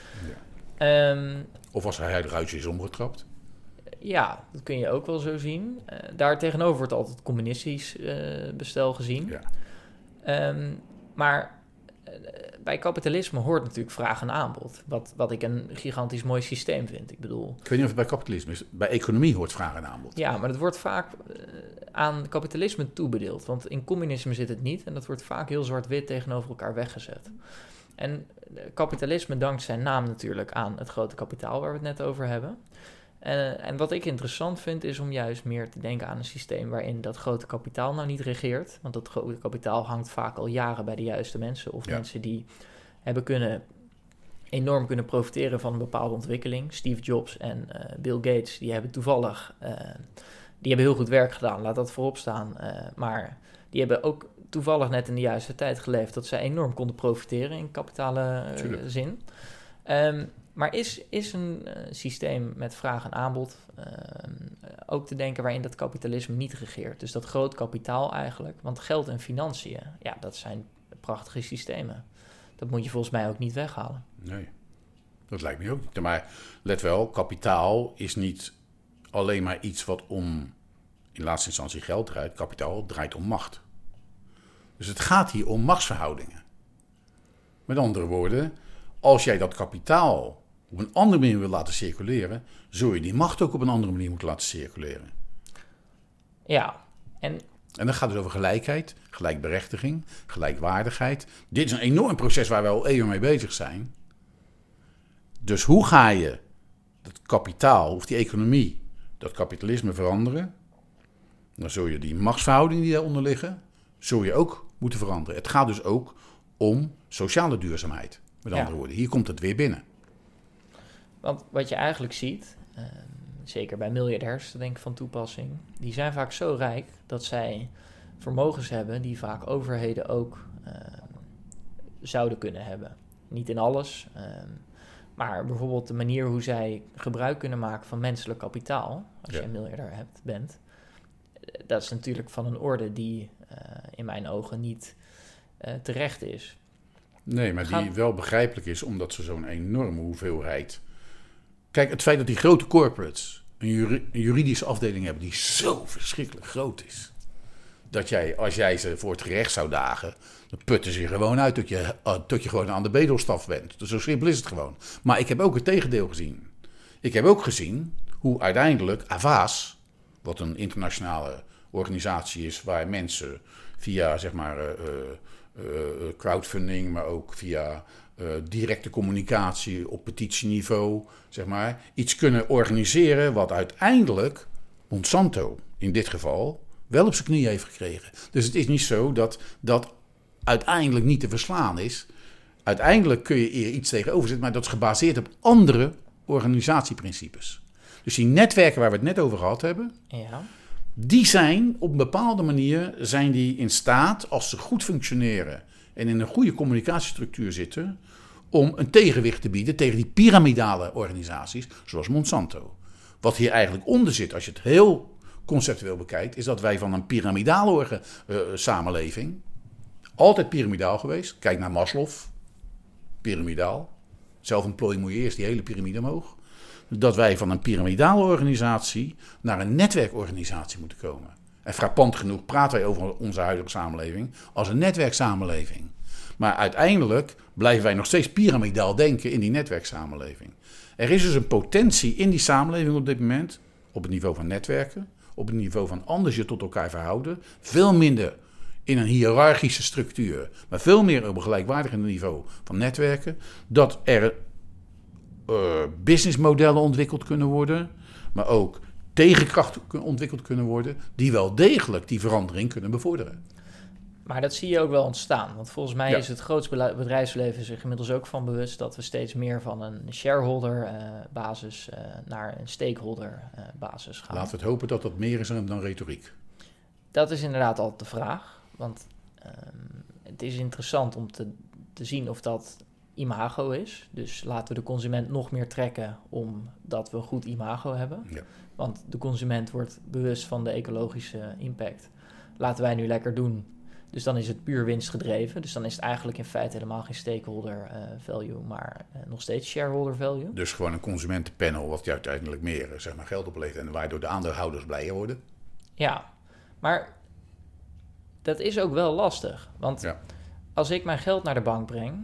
Ja. Of als een heilig huisje is omgetrapt. Ja, dat kun je ook wel zo zien. Daar tegenover wordt altijd communistisch bestel gezien. Ja. Maar bij kapitalisme hoort natuurlijk vraag en aanbod. Wat ik een gigantisch mooi systeem vind. Ik bedoel, ik weet niet of het bij kapitalisme is. Bij economie hoort vraag en aanbod. Ja, maar dat wordt vaak aan kapitalisme toebedeeld. Want in communisme zit het niet. En dat wordt vaak heel zwart-wit tegenover elkaar weggezet. En kapitalisme dankt zijn naam natuurlijk aan het grote kapitaal waar we het net over hebben. En wat ik interessant vind is om juist meer te denken aan een systeem waarin dat grote kapitaal nou niet regeert. Want dat grote kapitaal hangt vaak al jaren bij de juiste mensen. Of mensen die hebben kunnen enorm kunnen profiteren van een bepaalde ontwikkeling. Steve Jobs en Bill Gates, die hebben toevallig die hebben heel goed werk gedaan, laat dat voorop staan. Maar die hebben ook toevallig net in de juiste tijd geleefd dat zij enorm konden profiteren in kapitale zin. Maar is een systeem met vraag en aanbod ook te denken waarin dat kapitalisme niet regeert? Dus dat groot kapitaal eigenlijk, want geld en financiën, ja, dat zijn prachtige systemen. Dat moet je volgens mij ook niet weghalen. Nee, dat lijkt me ook niet. Maar let wel, kapitaal is niet alleen maar iets wat om in laatste instantie geld draait. Kapitaal draait om macht. Dus het gaat hier om machtsverhoudingen. Met andere woorden, als jij dat kapitaal op een andere manier wil laten circuleren, zul je die macht ook op een andere manier moeten laten circuleren. Ja, en dan gaat het over gelijkheid, gelijkberechtiging, gelijkwaardigheid. Dit is een enorm proces waar we al eeuwen mee bezig zijn. Dus hoe ga je dat kapitaal of die economie, dat kapitalisme veranderen? Dan zul je die machtsverhoudingen die daaronder liggen, zul je ook moeten veranderen. Het gaat dus ook om sociale duurzaamheid. Met andere woorden, hier komt het weer binnen. Want wat je eigenlijk ziet, zeker bij miljardairs denk ik van toepassing, die zijn vaak zo rijk dat zij vermogens hebben die vaak overheden ook zouden kunnen hebben. Niet in alles, maar bijvoorbeeld de manier hoe zij gebruik kunnen maken van menselijk kapitaal, als je een miljardair bent, dat is natuurlijk van een orde die in mijn ogen niet terecht is. Nee, maar die wel begrijpelijk is, omdat ze zo'n enorme hoeveelheid... Kijk, het feit dat die grote corporates een juridische afdeling hebben die zo verschrikkelijk groot is, dat jij, als jij ze voor het gerecht zou dagen, dan putten ze je gewoon uit tot je gewoon aan de bedelstaf bent. Dus zo simpel is het gewoon. Maar ik heb ook het tegendeel gezien. Ik heb ook gezien hoe uiteindelijk Avaas, wat een internationale organisatie is waar mensen via, zeg maar, crowdfunding, maar ook via directe communicatie op petitieniveau, zeg maar, iets kunnen organiseren wat uiteindelijk Monsanto in dit geval wel op zijn knie heeft gekregen. Dus het is niet zo dat dat uiteindelijk niet te verslaan is. Uiteindelijk kun je er iets tegenover zetten, maar dat is gebaseerd op andere organisatieprincipes. Dus die netwerken waar we het net over gehad hebben, die zijn op een bepaalde manier zijn die in staat, als ze goed functioneren en in een goede communicatiestructuur zitten, om een tegenwicht te bieden tegen die piramidale organisaties zoals Monsanto. Wat hier eigenlijk onder zit, als je het heel conceptueel bekijkt, is dat wij van een piramidale samenleving, altijd piramidaal geweest. Kijk naar Maslow, piramidaal. Zelfontplooiing moet je eerst die hele piramide omhoog. Dat wij van een piramidale organisatie naar een netwerkorganisatie moeten komen. En frappant genoeg praten wij over onze huidige samenleving als een netwerksamenleving. Maar uiteindelijk blijven wij nog steeds piramidaal denken in die netwerksamenleving. Er is dus een potentie in die samenleving op dit moment, op het niveau van netwerken, op het niveau van anders je tot elkaar verhouden, veel minder in een hiërarchische structuur, maar veel meer op een gelijkwaardig niveau van netwerken, dat er businessmodellen ontwikkeld kunnen worden, maar ook tegenkrachten ontwikkeld kunnen worden, die wel degelijk die verandering kunnen bevorderen. Maar dat zie je ook wel ontstaan. Want volgens mij is het grootste bedrijfsleven zich inmiddels ook van bewust dat we steeds meer van een shareholder-basis naar een stakeholder-basis gaan. Laten we het hopen dat dat meer is dan retoriek. Dat is inderdaad altijd de vraag. Want het is interessant om te zien of dat imago is. Dus laten we de consument nog meer trekken omdat we een goed imago hebben. Ja. Want de consument wordt bewust van de ecologische impact. Laten wij nu lekker doen. Dus dan is het puur winstgedreven. Dus dan is het eigenlijk in feite helemaal geen stakeholder value, maar nog steeds shareholder value. Dus gewoon een consumentenpanel wat uiteindelijk meer zeg maar, geld oplevert en waardoor de aandeelhouders blijer worden. Ja, maar dat is ook wel lastig. Want als ik mijn geld naar de bank breng,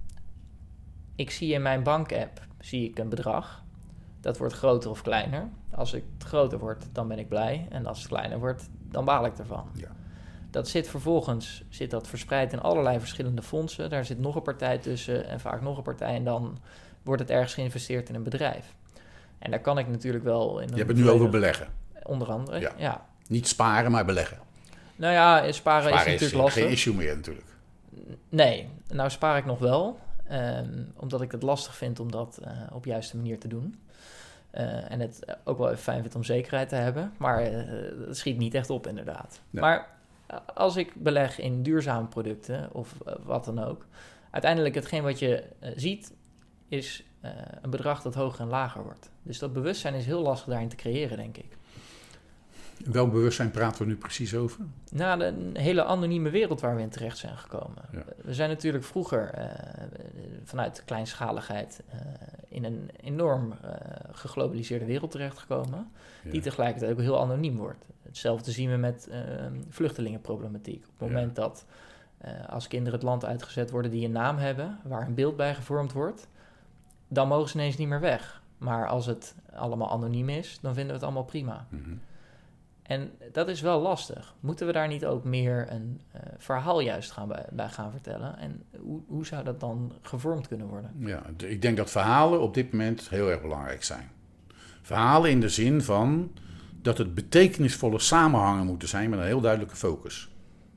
ik zie in mijn bankapp een bedrag. Dat wordt groter of kleiner. Als het groter wordt, dan ben ik blij. En als het kleiner wordt, dan baal ik ervan. Ja. Dat vervolgens zit dat verspreid in allerlei verschillende fondsen. Daar zit nog een partij tussen en vaak nog een partij. En dan wordt het ergens geïnvesteerd in een bedrijf. En daar kan ik natuurlijk wel... Je hebt het nu over beleggen. Onder andere, ja. Niet sparen, maar beleggen. Nou ja, sparen is natuurlijk lastig. Geen issue meer natuurlijk. Nee, nou spaar ik nog wel. Omdat ik het lastig vind om dat op de juiste manier te doen. En het ook wel even fijn vind om zekerheid te hebben. Maar het schiet niet echt op, inderdaad. Nee. Maar als ik beleg in duurzame producten of wat dan ook, uiteindelijk hetgeen wat je ziet is een bedrag dat hoger en lager wordt. Dus dat bewustzijn is heel lastig daarin te creëren, denk ik. Welk bewustzijn praten we nu precies over? Nou, een hele anonieme wereld waar we in terecht zijn gekomen. Ja. We zijn natuurlijk vroeger vanuit kleinschaligheid in een enorm geglobaliseerde wereld terechtgekomen, die tegelijkertijd ook heel anoniem wordt. Hetzelfde zien we met vluchtelingenproblematiek. Op het moment dat als kinderen het land uitgezet worden die een naam hebben, waar een beeld bij gevormd wordt, dan mogen ze ineens niet meer weg. Maar als het allemaal anoniem is, dan vinden we het allemaal prima. Mm-hmm. En dat is wel lastig. Moeten we daar niet ook meer een verhaal juist bij gaan vertellen? En hoe zou dat dan gevormd kunnen worden? Ja, ik denk dat verhalen op dit moment heel erg belangrijk zijn. Verhalen in de zin van dat het betekenisvolle samenhangen moeten zijn met een heel duidelijke focus.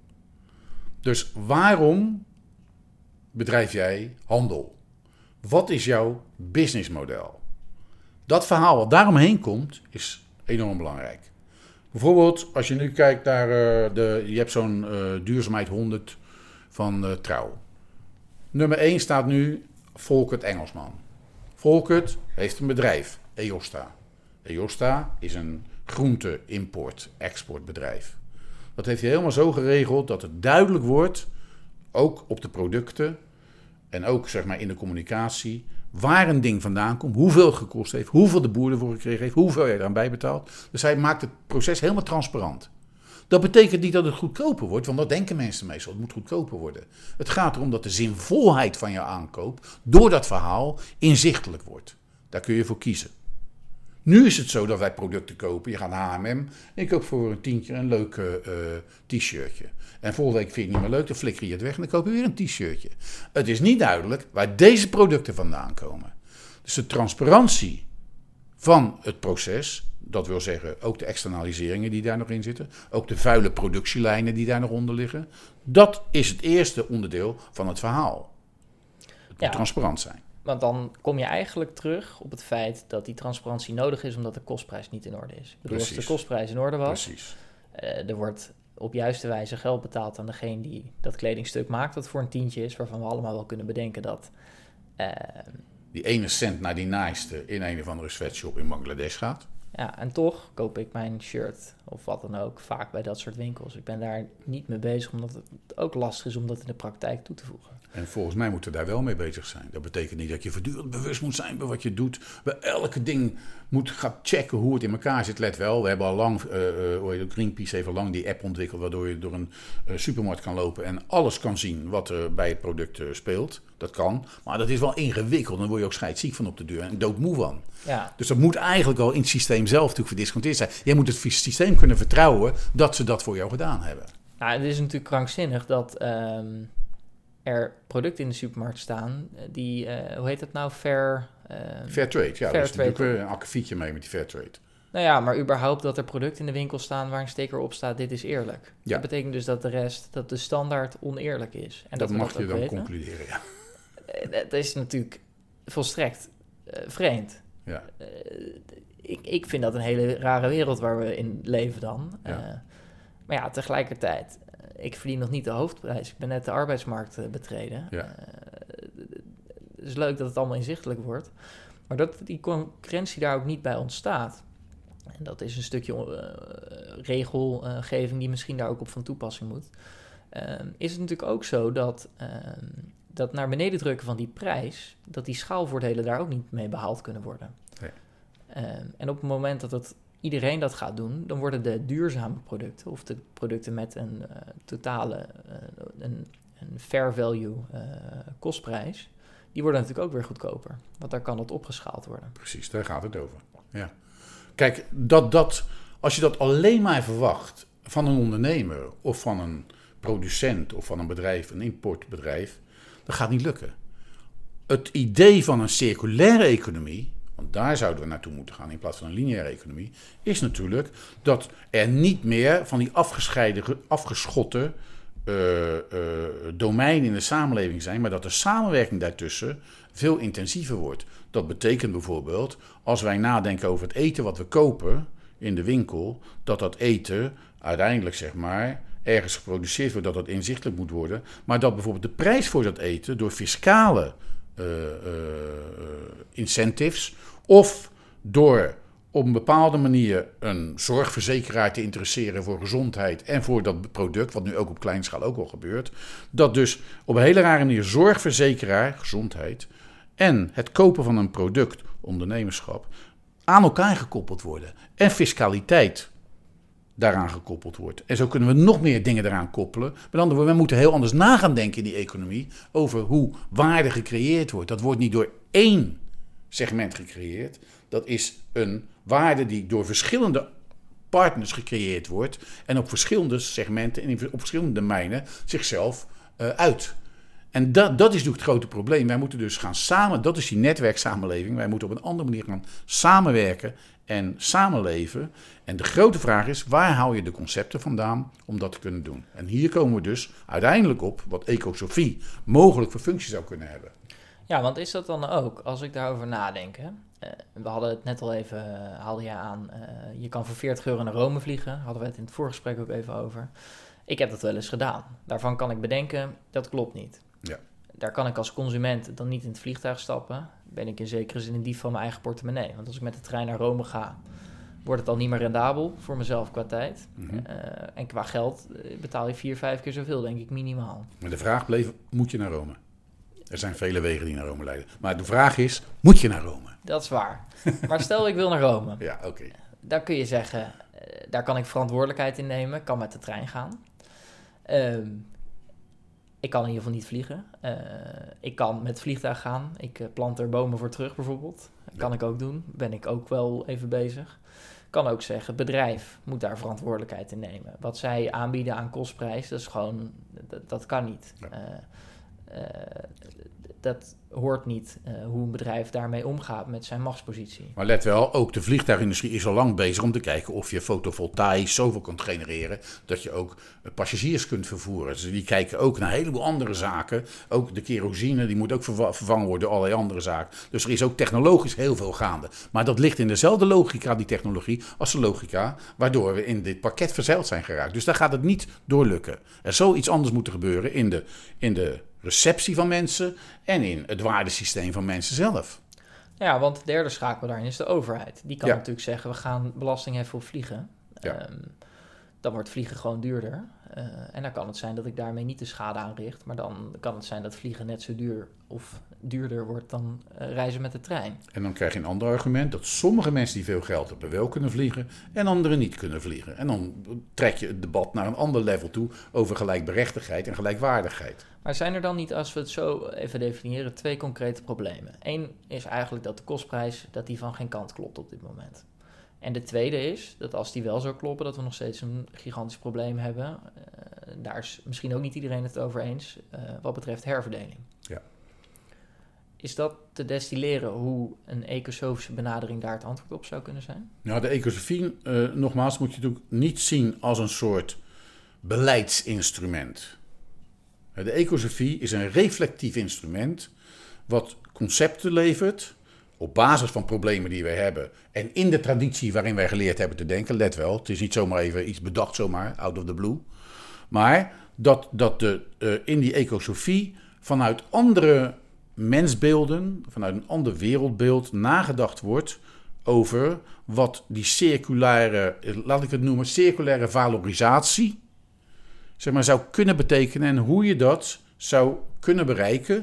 Dus waarom bedrijf jij handel? Wat is jouw businessmodel? Dat verhaal wat daaromheen komt, is enorm belangrijk. Bijvoorbeeld, als je nu kijkt naar je hebt zo'n duurzaamheid 100 van Trouw. Nummer 1 staat nu Volkert Engelsman. Volkert heeft een bedrijf, EOSTA. EOSTA is een groente-import-exportbedrijf. Dat heeft hij helemaal zo geregeld dat het duidelijk wordt, ook op de producten en ook zeg maar in de communicatie, waar een ding vandaan komt, hoeveel het gekost heeft, hoeveel de boer ervoor gekregen heeft, hoeveel je eraan bijbetaalt. Dus hij maakt het proces helemaal transparant. Dat betekent niet dat het goedkoper wordt, want dat denken mensen meestal, het moet goedkoper worden. Het gaat erom dat de zinvolheid van je aankoop door dat verhaal inzichtelijk wordt. Daar kun je voor kiezen. Nu is het zo dat wij producten kopen. Je gaat naar H&M en je koopt voor een tientje een leuk t-shirtje. En volgende week vind je het niet meer leuk, dan flikker je het weg en dan koop je weer een t-shirtje. Het is niet duidelijk waar deze producten vandaan komen. Dus de transparantie van het proces, dat wil zeggen ook de externaliseringen die daar nog in zitten, ook de vuile productielijnen die daar nog onder liggen, dat is het eerste onderdeel van het verhaal. Het moet transparant zijn. Want dan kom je eigenlijk terug op het feit dat die transparantie nodig is omdat de kostprijs niet in orde is. Ik bedoel, als de kostprijs in orde was, er wordt op juiste wijze geld betaald aan degene die dat kledingstuk maakt, dat voor een tientje is, waarvan we allemaal wel kunnen bedenken dat die ene cent naar die naaiste in een of andere sweatshop in Bangladesh gaat. Ja, en toch koop ik mijn shirt of wat dan ook vaak bij dat soort winkels. Ik ben daar niet mee bezig, omdat het ook lastig is om dat in de praktijk toe te voegen. En volgens mij moeten we daar wel mee bezig zijn. Dat betekent niet dat je voortdurend bewust moet zijn bij wat je doet. Bij elke ding moet gaan checken hoe het in elkaar zit. Let wel, we hebben al lang, Greenpeace heeft al lang die app ontwikkeld, waardoor je door een supermarkt kan lopen en alles kan zien wat er bij het product speelt. Dat kan, maar dat is wel ingewikkeld. Dan word je ook scheidsziek van op de deur en doodmoe van. Ja. Dus dat moet eigenlijk al in het systeem zelf natuurlijk verdisconteerd zijn. Jij moet het systeem kunnen vertrouwen dat ze dat voor jou gedaan hebben. Nou, het is natuurlijk krankzinnig dat er producten in de supermarkt staan die, hoe heet het nou, fair trade, ja. Fair Er is trade. natuurlijk een akkefietje mee met die fair trade. Nou ja, maar überhaupt dat er producten in de winkel staan waar een sticker op staat, dit is eerlijk. Ja. Dat betekent dus dat de rest, dat de standaard oneerlijk is. En dat we mag je ook dan weten. concluderen, ja. Dat is natuurlijk volstrekt vreemd. Ja. Ik vind dat een hele rare wereld waar we in leven dan. Ja. Maar ja, tegelijkertijd, ik verdien nog niet de hoofdprijs. Ik ben net de arbeidsmarkt betreden. Ja. Het is leuk dat het allemaal inzichtelijk wordt. Maar dat die concurrentie daar ook niet bij ontstaat. En dat is een stukje regelgeving die misschien daar ook op van toepassing moet. Is het natuurlijk ook zo dat dat naar beneden drukken van die prijs, dat die schaalvoordelen daar ook niet mee behaald kunnen worden. Nee. En op het moment dat iedereen dat gaat doen, dan worden de duurzame producten, of de producten met een totale, een fair value kostprijs, die worden natuurlijk ook weer goedkoper. Want daar kan dat opgeschaald worden. Precies, daar gaat het over. Ja. Kijk, als je dat alleen maar verwacht van een ondernemer of van een producent of van een bedrijf, een importbedrijf, dat gaat niet lukken. Het idee van een circulaire economie, want daar zouden we naartoe moeten gaan in plaats van een lineaire economie, is natuurlijk dat er niet meer van die afgeschotten domeinen in de samenleving zijn, maar dat de samenwerking daartussen veel intensiever wordt. Dat betekent bijvoorbeeld, als wij nadenken over het eten wat we kopen in de winkel, dat eten uiteindelijk zeg maar ergens geproduceerd wordt, dat dat inzichtelijk moet worden, maar dat bijvoorbeeld de prijs voor dat eten door fiscale incentives of door op een bepaalde manier een zorgverzekeraar te interesseren voor gezondheid en voor dat product, wat nu ook op kleine schaal ook al gebeurt, dat dus op een hele rare manier zorgverzekeraar, gezondheid, en het kopen van een product, ondernemerschap, aan elkaar gekoppeld worden. En fiscaliteit daaraan gekoppeld wordt. En zo kunnen we nog meer dingen eraan koppelen. Met andere woorden, we moeten heel anders na gaan denken in die economie over hoe waarde gecreëerd wordt. Dat wordt niet door één segment gecreëerd. Dat is een waarde die door verschillende partners gecreëerd wordt en op verschillende segmenten en op verschillende domeinen zichzelf uit. En dat is natuurlijk het grote probleem. Wij moeten dus gaan samen, dat is die netwerksamenleving. Wij moeten op een andere manier gaan samenwerken en samenleven. En de grote vraag is, waar haal je de concepten vandaan om dat te kunnen doen? En hier komen we dus uiteindelijk op wat ecosofie mogelijk voor functie zou kunnen hebben. Ja, want is dat dan ook, als ik daarover nadenk, hè? We hadden het net al even, haalde jij aan, je kan voor €40 naar Rome vliegen. Hadden we het in het voorgesprek ook even over. Ik heb dat wel eens gedaan. Daarvan kan ik bedenken, dat klopt niet. Ja. Daar kan ik als consument dan niet in het vliegtuig stappen. Ben ik in zekere zin een dief van mijn eigen portemonnee. Want als ik met de trein naar Rome ga, wordt het al niet meer rendabel voor mezelf qua tijd. Mm-hmm. En qua geld betaal je 4-5 keer zoveel, denk ik, minimaal. Maar de vraag bleef, moet je naar Rome? Er zijn vele wegen die naar Rome leiden. Maar de vraag is, moet je naar Rome? Dat is waar. Maar stel ik wil naar Rome. Ja, oké. Dan kun je zeggen, daar kan ik verantwoordelijkheid in nemen. Ik kan met de trein gaan. Ik kan in ieder geval niet vliegen. Ik kan met het vliegtuig gaan. Ik plant er bomen voor terug bijvoorbeeld. Dat kan ik ook doen. Ben ik ook wel even bezig. Kan ook zeggen, het bedrijf moet daar verantwoordelijkheid in nemen. Wat zij aanbieden aan kostprijs, dat is gewoon, dat kan niet. Ja. Dat hoort niet hoe een bedrijf daarmee omgaat met zijn machtspositie. Maar let wel, ook de vliegtuigindustrie is al lang bezig om te kijken of je fotovoltaïs zoveel kunt genereren dat je ook passagiers kunt vervoeren. Dus die kijken ook naar een heleboel andere zaken. Ook de kerosine, die moet ook vervangen worden door allerlei andere zaken. Dus er is ook technologisch heel veel gaande. Maar dat ligt in dezelfde logica, die technologie, als de logica waardoor we in dit pakket verzeild zijn geraakt. Dus daar gaat het niet door lukken. Er zou iets anders moeten gebeuren in de receptie van mensen en in het waardesysteem van mensen zelf. Ja, want de derde schakel daarin is de overheid. Die kan natuurlijk zeggen, we gaan belasting heffen op vliegen. Ja. Dan wordt vliegen gewoon duurder. En dan kan het zijn dat ik daarmee niet de schade aanricht. Maar dan kan het zijn dat vliegen net zo duur of duurder wordt dan reizen met de trein. En dan krijg je een ander argument dat sommige mensen die veel geld hebben wel kunnen vliegen en anderen niet kunnen vliegen. En dan trek je het debat naar een ander level toe over gelijkberechtigheid en gelijkwaardigheid. Maar zijn er dan niet, als we het zo even definiëren, 2 concrete problemen? Eén is eigenlijk dat de kostprijs dat die van geen kant klopt op dit moment. En de tweede is dat als die wel zou kloppen, dat we nog steeds een gigantisch probleem hebben. Daar is misschien ook niet iedereen het over eens, wat betreft herverdeling. Ja. Is dat te destilleren hoe een ecosofische benadering daar het antwoord op zou kunnen zijn? Nou, de ecosofie, nogmaals, moet je natuurlijk niet zien als een soort beleidsinstrument. De ecosofie is een reflectief instrument wat concepten levert op basis van problemen die wij hebben en in de traditie waarin wij geleerd hebben te denken. Let wel, het is niet zomaar even iets bedacht zomaar, out of the blue. Maar dat in die ecosofie vanuit andere mensbeelden, vanuit een ander wereldbeeld nagedacht wordt over wat die circulaire, laat ik het noemen, circulaire valorisatie, zeg maar, zou kunnen betekenen en hoe je dat zou kunnen bereiken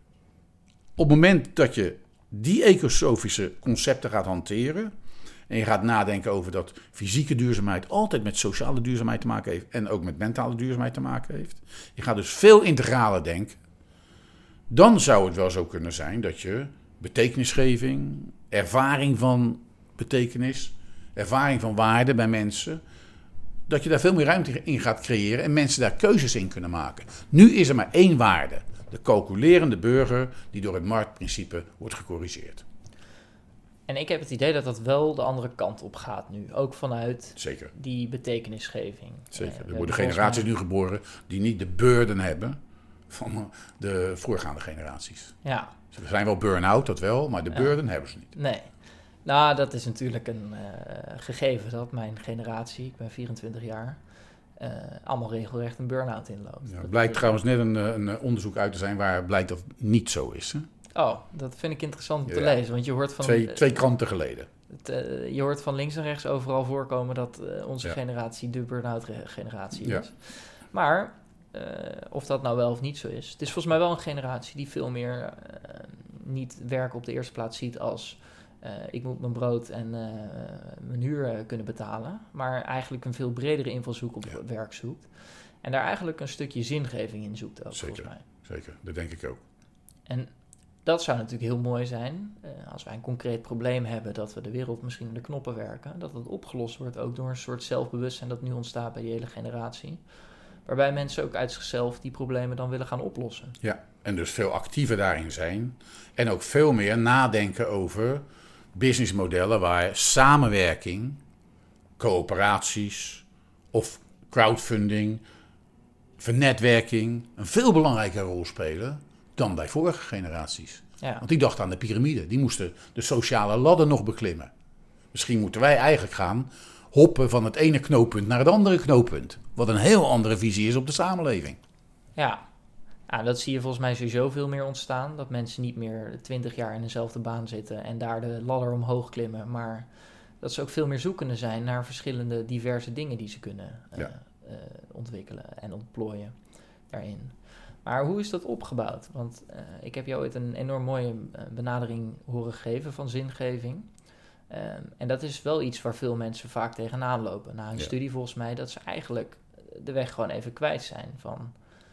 op het moment dat je die ecosofische concepten gaat hanteren en je gaat nadenken over dat fysieke duurzaamheid altijd met sociale duurzaamheid te maken heeft en ook met mentale duurzaamheid te maken heeft. Je gaat dus veel integraler denken. Dan zou het wel zo kunnen zijn dat je betekenisgeving, ervaring van betekenis, ervaring van waarde bij mensen, dat je daar veel meer ruimte in gaat creëren en mensen daar keuzes in kunnen maken. Nu is er maar één waarde. De calculerende burger die door het marktprincipe wordt gecorrigeerd. En ik heb het idee dat dat wel de andere kant op gaat nu. Ook vanuit Zeker. die betekenisgeving. Zeker. Er worden generaties nu geboren die niet de burden hebben van de voorgaande generaties. Ja. Ze zijn wel burn-out, dat wel, maar de burden hebben ze niet. Nee. Nou, dat is natuurlijk een gegeven dat mijn generatie, ik ben 24 jaar, allemaal regelrecht een burn-out inloopt. Ja, blijkt trouwens net een onderzoek uit te zijn waar blijkt dat het niet zo is. Hè? Oh, dat vind ik interessant om te lezen, want je hoort van... Twee kranten geleden. Je hoort van links en rechts overal voorkomen dat onze generatie de burn-out generatie is. Ja. Maar of dat nou wel of niet zo is, het is volgens mij wel een generatie die veel meer niet werk op de eerste plaats ziet als ik moet mijn brood en mijn huur kunnen betalen, maar eigenlijk een veel bredere invalshoek op werk zoekt. En daar eigenlijk een stukje zingeving in zoekt ook, volgens mij. Zeker, dat denk ik ook. En dat zou natuurlijk heel mooi zijn, als wij een concreet probleem hebben, dat we de wereld misschien in de knoppen werken, dat het opgelost wordt ook door een soort zelfbewustzijn dat nu ontstaat bij die hele generatie, waarbij mensen ook uit zichzelf die problemen dan willen gaan oplossen. Ja, en dus veel actiever daarin zijn en ook veel meer nadenken over businessmodellen waar samenwerking, coöperaties of crowdfunding, vernetwerking een veel belangrijke rol spelen dan bij vorige generaties. Ja. Want die dachten aan de piramide. Die moesten de sociale ladder nog beklimmen. Misschien moeten wij eigenlijk gaan hoppen van het ene knooppunt naar het andere knooppunt. Wat een heel andere visie is op de samenleving. Ja, dat zie je volgens mij sowieso veel meer ontstaan. Dat mensen niet meer 20 jaar in dezelfde baan zitten en daar de ladder omhoog klimmen. Maar dat ze ook veel meer zoekende zijn naar verschillende diverse dingen die ze kunnen ontwikkelen en ontplooien daarin. Maar hoe is dat opgebouwd? Want ik heb jou ooit een enorm mooie benadering horen geven van zingeving. En dat is wel iets waar veel mensen vaak tegenaan lopen. Na een studie volgens mij, dat ze eigenlijk de weg gewoon even kwijt zijn van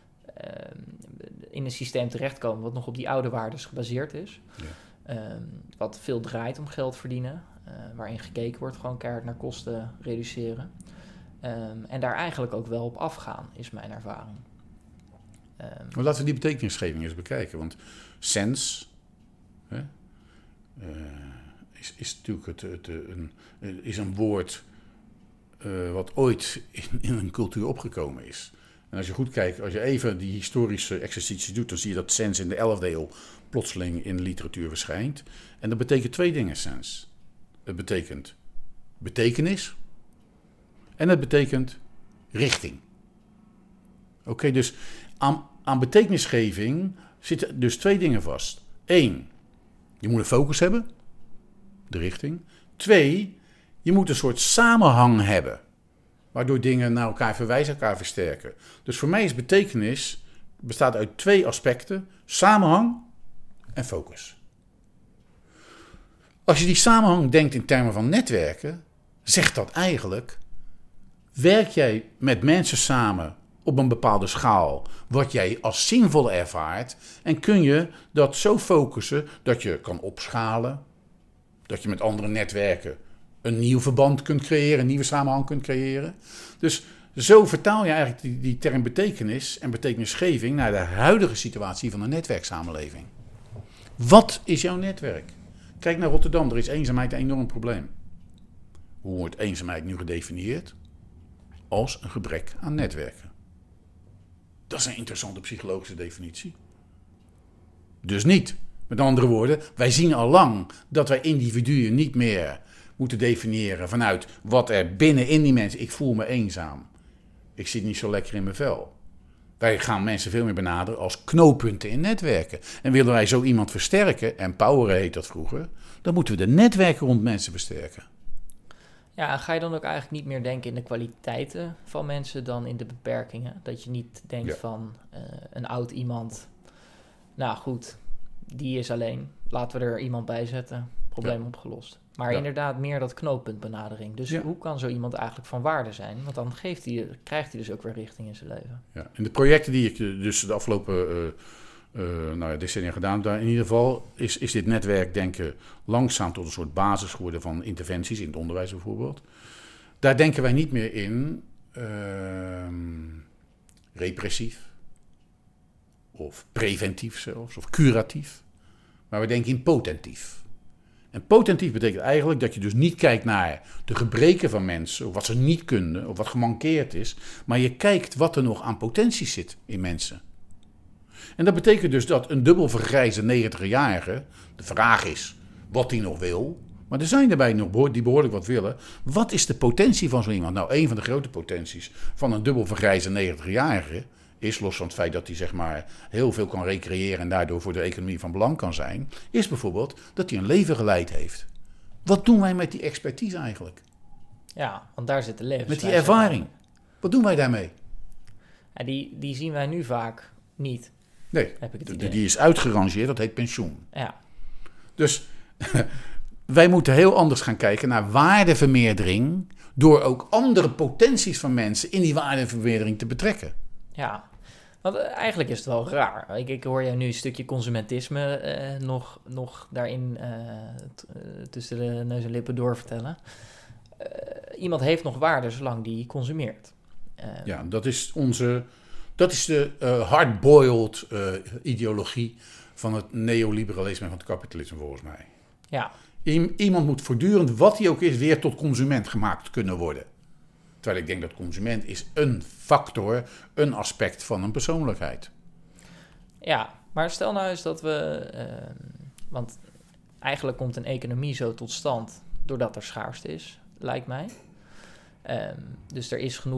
in een systeem terechtkomen wat nog op die oude waarden gebaseerd is. Ja. Wat veel draait om geld verdienen. Waarin gekeken wordt gewoon keihard naar kosten reduceren. En daar eigenlijk ook wel op afgaan, is mijn ervaring. Maar laten we die betekenisgeving eens bekijken. Want sens is natuurlijk is een woord wat ooit in een cultuur opgekomen is. En als je goed kijkt, als je even die historische exercitie doet, dan zie je dat sens in de 11e eeuw plotseling in de literatuur verschijnt. En dat betekent twee dingen, sens. Het betekent betekenis en het betekent richting. Oké, dus aan betekenisgeving zitten dus twee dingen vast. 1, je moet een focus hebben, de richting. 2, je moet een soort samenhang hebben, waardoor dingen naar elkaar verwijzen, elkaar versterken. Dus voor mij is betekenis bestaat uit 2 aspecten, samenhang en focus. Als je die samenhang denkt in termen van netwerken, zegt dat eigenlijk, werk jij met mensen samen op een bepaalde schaal, wat jij als zinvol ervaart, en kun je dat zo focussen dat je kan opschalen, dat je met andere netwerken een nieuw verband kunt creëren, een nieuwe samenhang kunt creëren. Dus zo vertaal je eigenlijk die term betekenis en betekenisgeving naar de huidige situatie van een netwerksamenleving. Wat is jouw netwerk? Kijk naar Rotterdam, er is eenzaamheid een enorm probleem. Hoe wordt eenzaamheid nu gedefinieerd? Als een gebrek aan netwerken. Dat is een interessante psychologische definitie. Dus niet. Met andere woorden, wij zien al lang dat wij individuen niet meer moeten definiëren vanuit wat er binnenin die mensen... Ik voel me eenzaam. Ik zit niet zo lekker in mijn vel. Wij gaan mensen veel meer benaderen als knooppunten in netwerken. En willen wij zo iemand versterken, empoweren heet dat vroeger, dan moeten we de netwerken rond mensen versterken. Ja, en ga je dan ook eigenlijk niet meer denken in de kwaliteiten van mensen dan in de beperkingen? Dat je niet denkt van een oud iemand, nou goed, die is alleen, laten we er iemand bij zetten, probleem opgelost. Maar inderdaad meer dat knooppuntbenadering. Dus hoe kan zo iemand eigenlijk van waarde zijn? Want dan krijgt hij dus ook weer richting in zijn leven. Ja, en de projecten die ik dus de afgelopen decennia gedaan heb, in ieder geval is dit netwerkdenken langzaam tot een soort basis geworden van interventies in het onderwijs bijvoorbeeld. Daar denken wij niet meer in repressief of preventief zelfs of curatief, maar we denken in potentief. En potentief betekent eigenlijk dat je dus niet kijkt naar de gebreken van mensen, of wat ze niet kunnen, of wat gemankeerd is, maar je kijkt wat er nog aan potentie zit in mensen. En dat betekent dus dat een dubbel vergrijze 90-jarige, de vraag is wat hij nog wil, maar er zijn erbij nog die behoorlijk wat willen. Wat is de potentie van zo iemand? Nou, een van de grote potenties van een dubbel vergrijze 90-jarige is, los van het feit dat hij zeg maar heel veel kan recreëren en daardoor voor de economie van belang kan zijn, is bijvoorbeeld dat hij een leven geleid heeft. Wat doen wij met die expertise eigenlijk? Ja, want daar zit de levens. Met die ervaring. Wat doen wij daarmee? Ja, die zien wij nu vaak niet. Nee, heb ik het idee. Die is uitgerangeerd, dat heet pensioen. Ja. Dus wij moeten heel anders gaan kijken naar waardevermeerdering door ook andere potenties van mensen in die waardevermeerdering te betrekken. Ja, want eigenlijk is het wel raar. Ik hoor jij nu een stukje consumentisme nog daarin tussen de neus en lippen doorvertellen. Iemand heeft nog waarde zolang die consumeert. Ja, dat is de hard-boiled ideologie van het neoliberalisme en van het kapitalisme volgens mij. Ja. Iemand moet voortdurend, wat hij ook is, weer tot consument gemaakt kunnen worden. Terwijl ik denk dat consument is een factor, een aspect van een persoonlijkheid. Ja, maar stel nou eens dat we... want eigenlijk komt een economie zo tot stand doordat er schaarste is, lijkt mij. Dus er is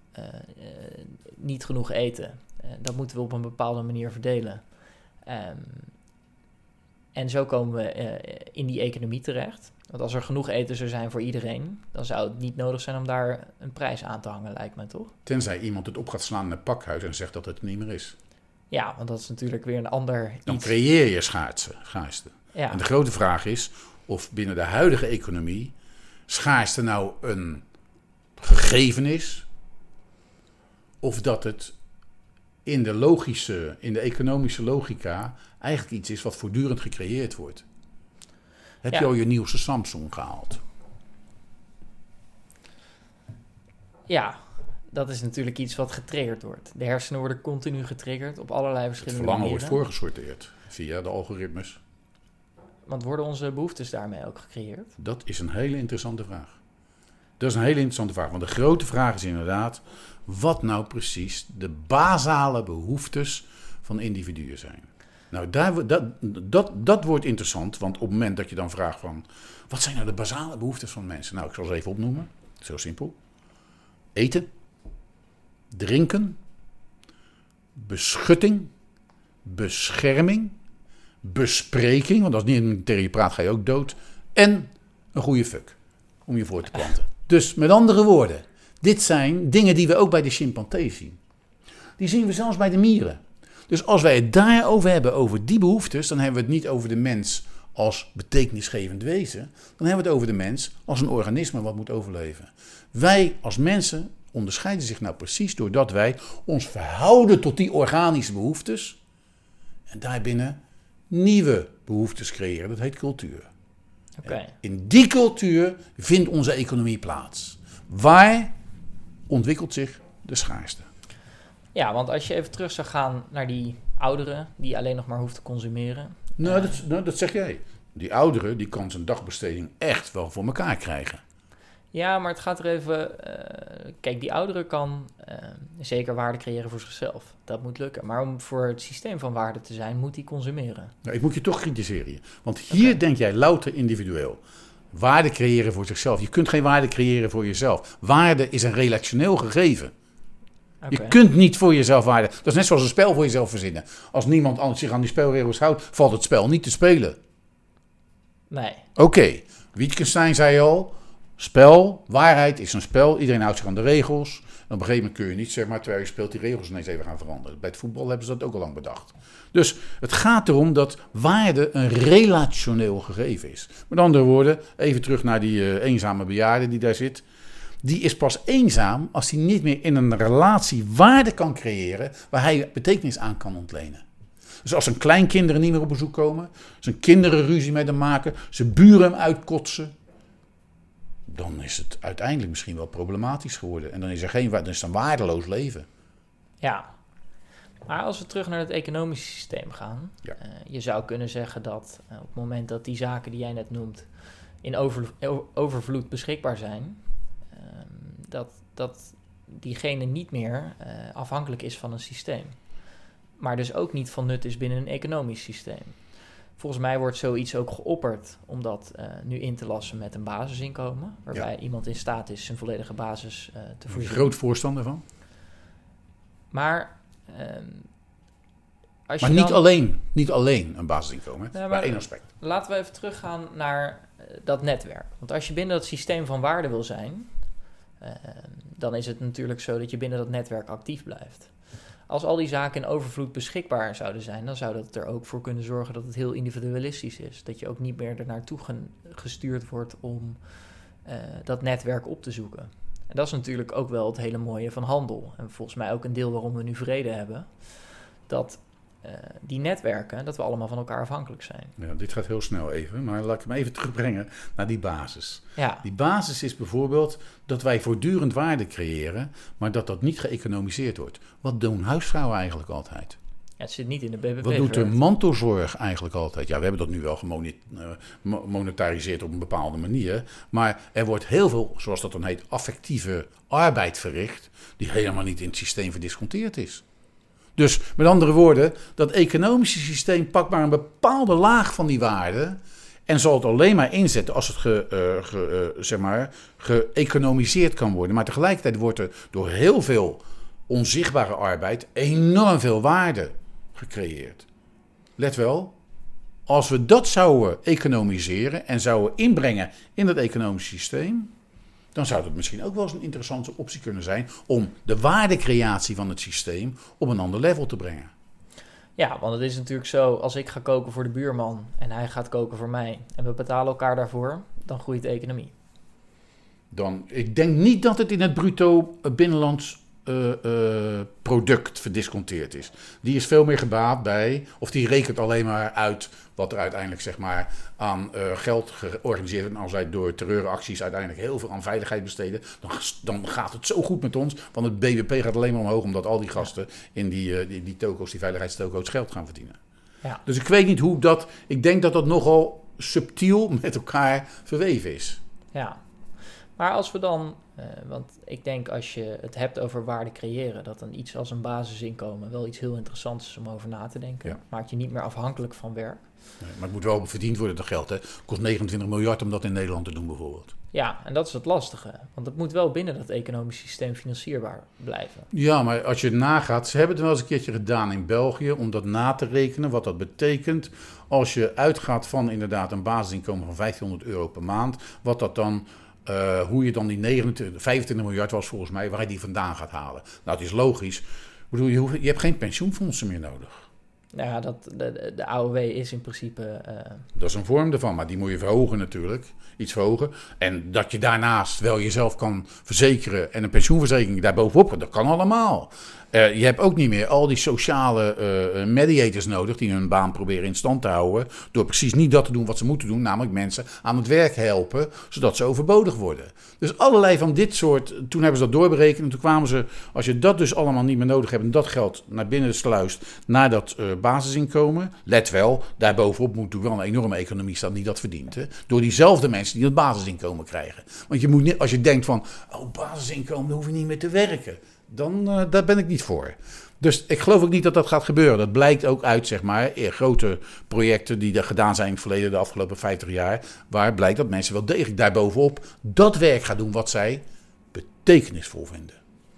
niet genoeg eten. Dat moeten we op een bepaalde manier verdelen. En zo komen we in die economie terecht. Want als er genoeg eten zou zijn voor iedereen, dan zou het niet nodig zijn om daar een prijs aan te hangen, lijkt mij toch? Tenzij iemand het op gaat slaan in een pakhuis en zegt dat het niet meer is. Ja, want dat is natuurlijk weer een ander Dan iets. creëer je schaarste. Ja. En de grote vraag is of binnen de huidige economie schaarste nou een gegeven is, of dat het in de economische logica eigenlijk iets is wat voortdurend gecreëerd wordt. Heb je al je nieuwste Samsung gehaald? Ja, dat is natuurlijk iets wat getriggerd wordt. De hersenen worden continu getriggerd op allerlei Het verschillende verlangen manieren. wordt voorgesorteerd via de algoritmes. Want worden onze behoeftes daarmee ook gecreëerd? Dat is een hele interessante vraag. Dat is een hele interessante vraag. Want de grote vraag is inderdaad, wat nou precies de basale behoeftes van individuen zijn. Nou, dat wordt interessant, want op het moment dat je dan vraagt van, wat zijn nou de basale behoeftes van mensen? Nou, ik zal ze even opnoemen. Het is heel simpel. Eten, drinken, beschutting, bescherming, bespreking, want als niemand tegen je praat ga je ook dood, en een goede fuck om je voor te planten. Dus met andere woorden, dit zijn dingen die we ook bij de chimpansee zien. Die zien we zelfs bij de mieren. Dus als wij het daarover hebben, over die behoeftes, dan hebben we het niet over de mens als betekenisgevend wezen. Dan hebben we het over de mens als een organisme wat moet overleven. Wij als mensen onderscheiden zich nou precies doordat wij ons verhouden tot die organische behoeftes en daarbinnen nieuwe behoeftes creëren. Dat heet cultuur. Okay. In die cultuur vindt onze economie plaats. Waar ontwikkelt zich de schaarste? Ja, want als je even terug zou gaan naar die ouderen die alleen nog maar hoeft te consumeren. Nou, dat zeg jij. Die oudere die kan zijn dagbesteding echt wel voor elkaar krijgen. Ja, maar het gaat er even... kijk, die oudere kan zeker waarde creëren voor zichzelf. Dat moet lukken. Maar om voor het systeem van waarde te zijn, moet hij consumeren. Nou, ik moet je toch kritiseren. Want hier denk jij louter individueel. Waarde creëren voor zichzelf. Je kunt geen waarde creëren voor jezelf. Waarde is een relationeel gegeven. Okay. Je kunt niet voor jezelf waarde... Dat is net zoals een spel voor jezelf verzinnen. Als niemand anders zich aan die spelregels houdt, valt het spel niet te spelen. Nee. Oké. Wittgenstein zei al, spel, waarheid is een spel. Iedereen houdt zich aan de regels. En op een gegeven moment kun je niet, zeg maar, terwijl je speelt, die regels ineens even gaan veranderen. Bij het voetbal hebben ze dat ook al lang bedacht. Dus het gaat erom dat waarde een relationeel gegeven is. Met andere woorden, even terug naar die eenzame bejaarde die daar zit. Die is pas eenzaam als hij niet meer in een relatie waarde kan creëren waar hij betekenis aan kan ontlenen. Dus als zijn kleinkinderen niet meer op bezoek komen, zijn kinderen ruzie met hem maken, zijn buren hem uitkotsen, dan is het uiteindelijk misschien wel problematisch geworden. En dan is er dan is het een waardeloos leven. Ja, Maar als we terug naar het economische systeem gaan, Ja. Je zou kunnen zeggen dat op het moment dat die zaken die jij net noemt in overvloed beschikbaar zijn, dat diegene niet meer afhankelijk is van een systeem. Maar dus ook niet van nut is binnen een economisch systeem. Volgens mij wordt zoiets ook geopperd om dat nu in te lassen met een basisinkomen, waarbij iemand in staat is zijn volledige basis te voorzien. Groot voorstander van. Maar Maar niet alleen een basisinkomen, maar één aspect. Laten we even teruggaan naar dat netwerk. Want als je binnen dat systeem van waarde wil zijn, dan is het natuurlijk zo dat je binnen dat netwerk actief blijft. Als al die zaken in overvloed beschikbaar zouden zijn, dan zou dat er ook voor kunnen zorgen dat het heel individualistisch is. Dat je ook niet meer ernaartoe gestuurd wordt om dat netwerk op te zoeken. En dat is natuurlijk ook wel het hele mooie van handel. En volgens mij ook een deel waarom we nu vrede hebben. Dat die netwerken, dat we allemaal van elkaar afhankelijk zijn. Ja, dit gaat heel snel even, maar laat ik hem even terugbrengen naar die basis. Ja. Die basis is bijvoorbeeld dat wij voortdurend waarde creëren, maar dat niet geëconomiseerd wordt. Wat doen huisvrouwen eigenlijk altijd? Ja, het zit niet in de BBP. Wat doet de mantelzorg eigenlijk altijd? Ja, we hebben dat nu wel gemonetariseerd op een bepaalde manier. Maar er wordt heel veel, zoals dat dan heet, affectieve arbeid verricht, die helemaal niet in het systeem verdisconteerd is. Dus met andere woorden, dat economische systeem pakt maar een bepaalde laag van die waarde en zal het alleen maar inzetten als het geëconomiseerd kan worden. Maar tegelijkertijd wordt er door heel veel onzichtbare arbeid enorm veel waarde gecreëerd. Let wel, als we dat zouden economiseren en zouden inbrengen in dat economische systeem, dan zou het misschien ook wel eens een interessante optie kunnen zijn om de waardecreatie van het systeem op een ander level te brengen. Ja, want het is natuurlijk zo, als ik ga koken voor de buurman en hij gaat koken voor mij en we betalen elkaar daarvoor, dan groeit de economie. Ik denk niet dat het in het bruto binnenlands product verdisconteerd is. Die is veel meer gebaat bij, of die rekent alleen maar uit wat er uiteindelijk zeg maar aan geld georganiseerd wordt. En als wij door terreuracties uiteindelijk heel veel aan veiligheid besteden, dan gaat het zo goed met ons. Want het BBP gaat alleen maar omhoog, omdat al die gasten in die toko's, die veiligheidstoko's, geld gaan verdienen. Ja. Dus ik weet niet hoe dat. Ik denk dat dat nogal subtiel met elkaar verweven is. Ja, maar als we dan, want ik denk als je het hebt over waarde creëren, dat dan iets als een basisinkomen wel iets heel interessants is om over na te denken. Ja. Maakt je niet meer afhankelijk van werk. Nee, maar het moet wel verdiend worden, dat geld. Het kost 29 miljard om dat in Nederland te doen bijvoorbeeld. Ja, en dat is het lastige. Want het moet wel binnen dat economisch systeem financierbaar blijven. Ja, maar als je het nagaat, ze hebben het wel eens een keertje gedaan in België om dat na te rekenen, wat dat betekent als je uitgaat van inderdaad een basisinkomen van €1500 per maand, wat dat dan, hoe je dan die 25 miljard was volgens mij, waar je die vandaan gaat halen. Nou, het is logisch. Ik bedoel, je hebt geen pensioenfondsen meer nodig. Nou ja, de AOW is in principe. Dat is een vorm ervan, maar die moet je verhogen natuurlijk. Iets verhogen. En dat je daarnaast wel jezelf kan verzekeren en een pensioenverzekering daarbovenop, dat kan allemaal. Je hebt ook niet meer al die sociale mediators nodig die hun baan proberen in stand te houden, door precies niet dat te doen wat ze moeten doen, namelijk mensen aan het werk helpen, zodat ze overbodig worden. Dus allerlei van dit soort, toen hebben ze dat doorberekend en toen kwamen ze, als je dat dus allemaal niet meer nodig hebt en dat geld naar binnen sluist, naar dat basisinkomen, let wel, daarbovenop moet natuurlijk wel een enorme economie staan die dat verdient. Hè? Door diezelfde mensen die dat basisinkomen krijgen. Want je moet niet, als je denkt van, basisinkomen, dan hoef je niet meer te werken. Dan daar ben ik niet voor. Dus ik geloof ook niet dat dat gaat gebeuren. Dat blijkt ook uit, zeg maar, grote projecten die er gedaan zijn in het verleden, de afgelopen 50 jaar, waar blijkt dat mensen wel degelijk daarbovenop dat werk gaan doen wat zij betekenisvol vinden.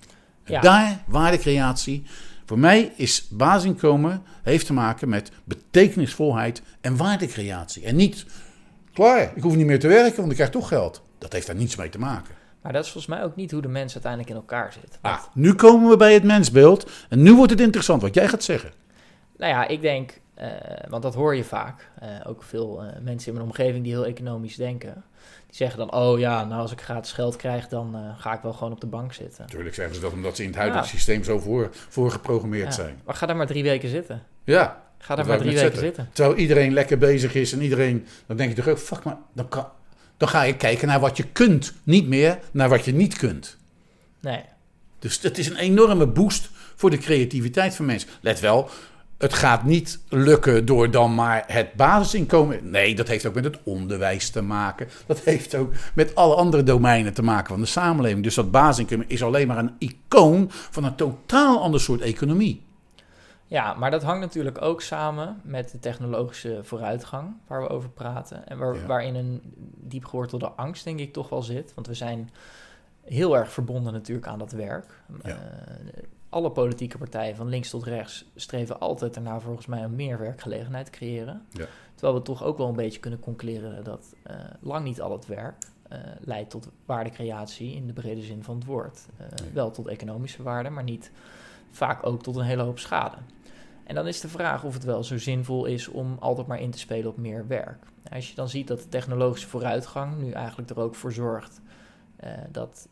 Ja. Daar, waardecreatie. Voor mij is basisinkomen, heeft te maken met betekenisvolheid en waardecreatie. En niet, klaar, ik hoef niet meer te werken, want ik krijg toch geld. Dat heeft daar niets mee te maken. Maar dat is volgens mij ook niet hoe de mens uiteindelijk in elkaar zit. Nu komen we bij het mensbeeld. En nu wordt het interessant wat jij gaat zeggen. Nou ja, ik denk, want dat hoor je vaak. Ook veel mensen in mijn omgeving die heel economisch denken. Die zeggen dan, als ik gratis geld krijg, dan ga ik wel gewoon op de bank zitten. Natuurlijk zeggen ze dat omdat ze in het huidige systeem zo voor geprogrammeerd zijn. Maar ga daar maar 3 weken zitten. Ja. Ga daar maar 3 weken zitten. Terwijl iedereen lekker bezig is en iedereen, dan denk je toch ook, fuck maar, dan ga je kijken naar wat je kunt, niet meer naar wat je niet kunt. Nee. Dus het is een enorme boost voor de creativiteit van mensen. Let wel, het gaat niet lukken door dan maar het basisinkomen. Nee, dat heeft ook met het onderwijs te maken. Dat heeft ook met alle andere domeinen te maken van de samenleving. Dus dat basisinkomen is alleen maar een icoon van een totaal ander soort economie. Ja, maar dat hangt natuurlijk ook samen met de technologische vooruitgang waar we over praten. En waarin een diepgewortelde angst denk ik toch wel zit. Want we zijn heel erg verbonden natuurlijk aan dat werk. Ja. Alle politieke partijen van links tot rechts streven altijd ernaar volgens mij om meer werkgelegenheid te creëren. Ja. Terwijl we toch ook wel een beetje kunnen concluderen dat lang niet al het werk leidt tot waardecreatie in de brede zin van het woord. Wel tot economische waarde, maar niet vaak ook tot een hele hoop schade. En dan is de vraag of het wel zo zinvol is om altijd maar in te spelen op meer werk. Als je dan ziet dat de technologische vooruitgang nu eigenlijk er ook voor zorgt dat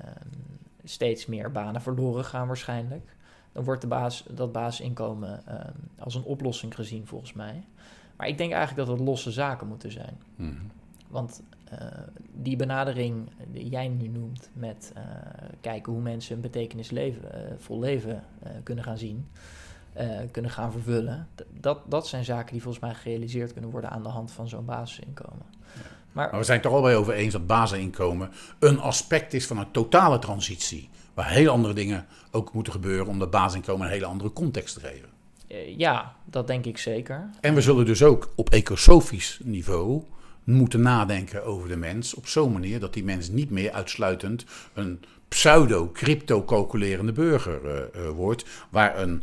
steeds meer banen verloren gaan waarschijnlijk, dan wordt dat basisinkomen als een oplossing gezien volgens mij. Maar ik denk eigenlijk dat het losse zaken moeten zijn. Mm-hmm. Want die benadering die jij nu noemt met kijken hoe mensen een betekenisvol leven kunnen gaan zien, kunnen gaan vervullen, dat zijn zaken die volgens mij gerealiseerd kunnen worden aan de hand van zo'n basisinkomen. Ja. Maar we zijn het toch al bij over eens dat basisinkomen een aspect is van een totale transitie. Waar heel andere dingen ook moeten gebeuren om dat basisinkomen een hele andere context te geven. Ja, dat denk ik zeker. En we zullen dus ook op ecosofisch niveau moeten nadenken over de mens op zo'n manier dat die mens niet meer uitsluitend een pseudo-crypto-calculerende burger wordt, waar een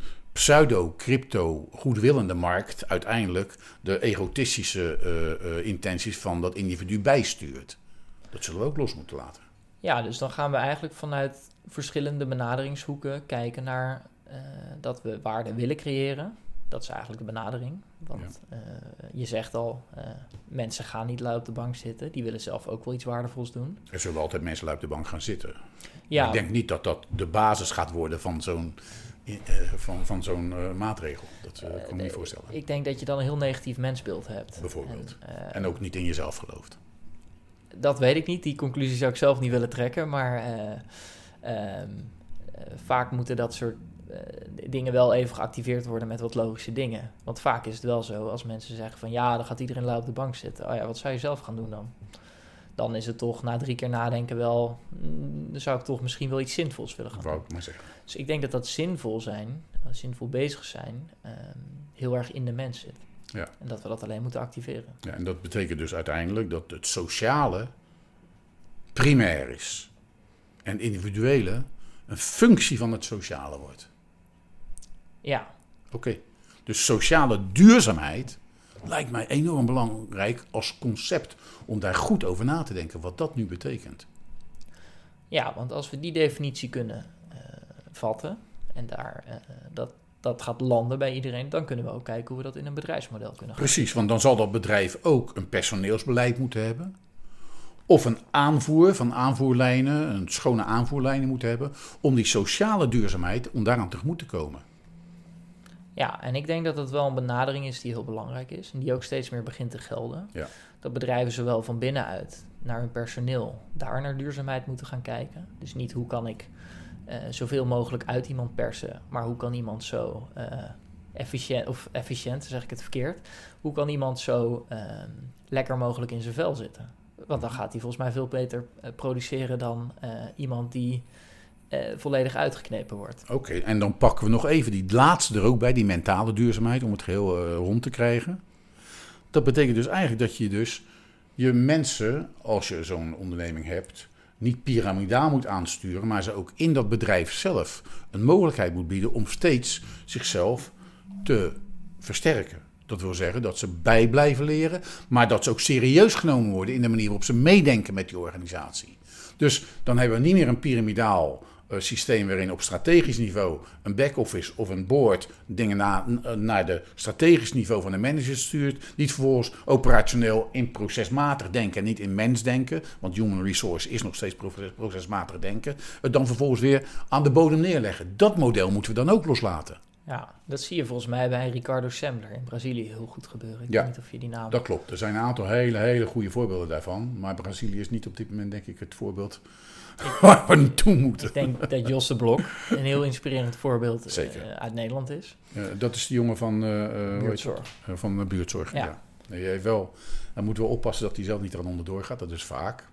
pseudo-crypto-goedwillende markt uiteindelijk de egotistische intenties van dat individu bijstuurt. Dat zullen we ook los moeten laten. Ja, dus dan gaan we eigenlijk vanuit verschillende benaderingshoeken kijken naar dat we waarde willen creëren. Dat is eigenlijk de benadering. Want je zegt al, mensen gaan niet lui op de bank zitten. Die willen zelf ook wel iets waardevols doen. Er zullen altijd mensen lui op de bank gaan zitten. Ja. Ik denk niet dat dat de basis gaat worden van zo'n maatregel. Dat kan ik me niet voorstellen. Ik denk dat je dan een heel negatief mensbeeld hebt. Bijvoorbeeld. En ook niet in jezelf gelooft. Dat weet ik niet. Die conclusie zou ik zelf niet willen trekken. Maar vaak moeten dat soort dingen wel even geactiveerd worden met wat logische dingen. Want vaak is het wel zo, als mensen zeggen van ja, dan gaat iedereen lui op de bank zitten. Oh ja, wat zou je zelf gaan doen dan? Dan is het toch na 3 keer nadenken wel, dan zou ik toch misschien wel iets zinvols willen gaan doen. Wou ik maar zeggen. Dus ik denk dat zinvol bezig zijn, heel erg in de mens zit. Ja. En dat we dat alleen moeten activeren. Ja, en dat betekent dus uiteindelijk dat het sociale primair is. En individuele een functie van het sociale wordt. Ja. Oké. Dus sociale duurzaamheid lijkt mij enorm belangrijk als concept om daar goed over na te denken wat dat nu betekent. Ja, want als we die definitie kunnen vatten en dat gaat landen bij iedereen, dan kunnen we ook kijken hoe we dat in een bedrijfsmodel kunnen gaan. Precies, want dan zal dat bedrijf ook een personeelsbeleid moeten hebben. Of een aanvoer van aanvoerlijnen, een schone aanvoerlijnen moeten hebben, om die sociale duurzaamheid, om daaraan tegemoet te komen. Ja, en ik denk dat dat wel een benadering is die heel belangrijk is en die ook steeds meer begint te gelden. Ja. Dat bedrijven zowel van binnenuit naar hun personeel daar naar duurzaamheid moeten gaan kijken. Dus niet hoe kan ik zoveel mogelijk uit iemand persen, maar hoe kan iemand zo efficiënt, zeg ik het verkeerd, hoe kan iemand zo lekker mogelijk in zijn vel zitten? Want dan gaat hij volgens mij veel beter produceren dan iemand die volledig uitgeknepen wordt. Oké, en dan pakken we nog even die laatste er ook bij, die mentale duurzaamheid, om het geheel rond te krijgen. Dat betekent dus eigenlijk dat je dus je mensen, als je zo'n onderneming hebt, niet piramidaal moet aansturen, maar ze ook in dat bedrijf zelf een mogelijkheid moet bieden om steeds zichzelf te versterken. Dat wil zeggen dat ze bij blijven leren, maar dat ze ook serieus genomen worden in de manier waarop ze meedenken met die organisatie. Dus dan hebben we niet meer een piramidaal systeem waarin op strategisch niveau een back-office of een board dingen naar de strategisch niveau van de manager stuurt. Niet vervolgens operationeel in procesmatig denken en niet in mens denken. Want human resource is nog steeds procesmatig denken. Het dan vervolgens weer aan de bodem neerleggen. Dat model moeten we dan ook loslaten. Ja, dat zie je volgens mij bij Ricardo Semler in Brazilië heel goed gebeuren. Ik Ja, weet niet of je die naam... Dat klopt. Er zijn een aantal hele goede voorbeelden daarvan. Maar Brazilië is niet op dit moment, denk ik, het voorbeeld waar we naartoe moeten. Ik denk dat Josse Blok een heel inspirerend voorbeeld uit Nederland is. Dat is de jongen van buurtzorg. Van de buurtzorg. Ja. Nee, hij heeft wel, dan moeten we oppassen dat hij zelf niet eraan onderdoor gaat. Dat is vaak.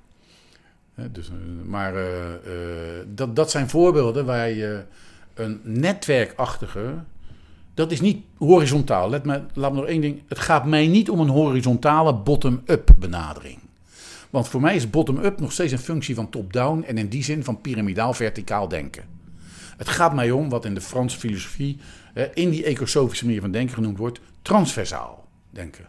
Dat zijn voorbeelden waar je een netwerkachtige... Dat is niet horizontaal. Laat me nog één ding. Het gaat mij niet om een horizontale bottom-up benadering. Want voor mij is bottom-up nog steeds een functie van top-down en in die zin van piramidaal-verticaal denken. Het gaat mij om wat in de Franse filosofie, in die ecosofische manier van denken genoemd wordt, transversaal denken.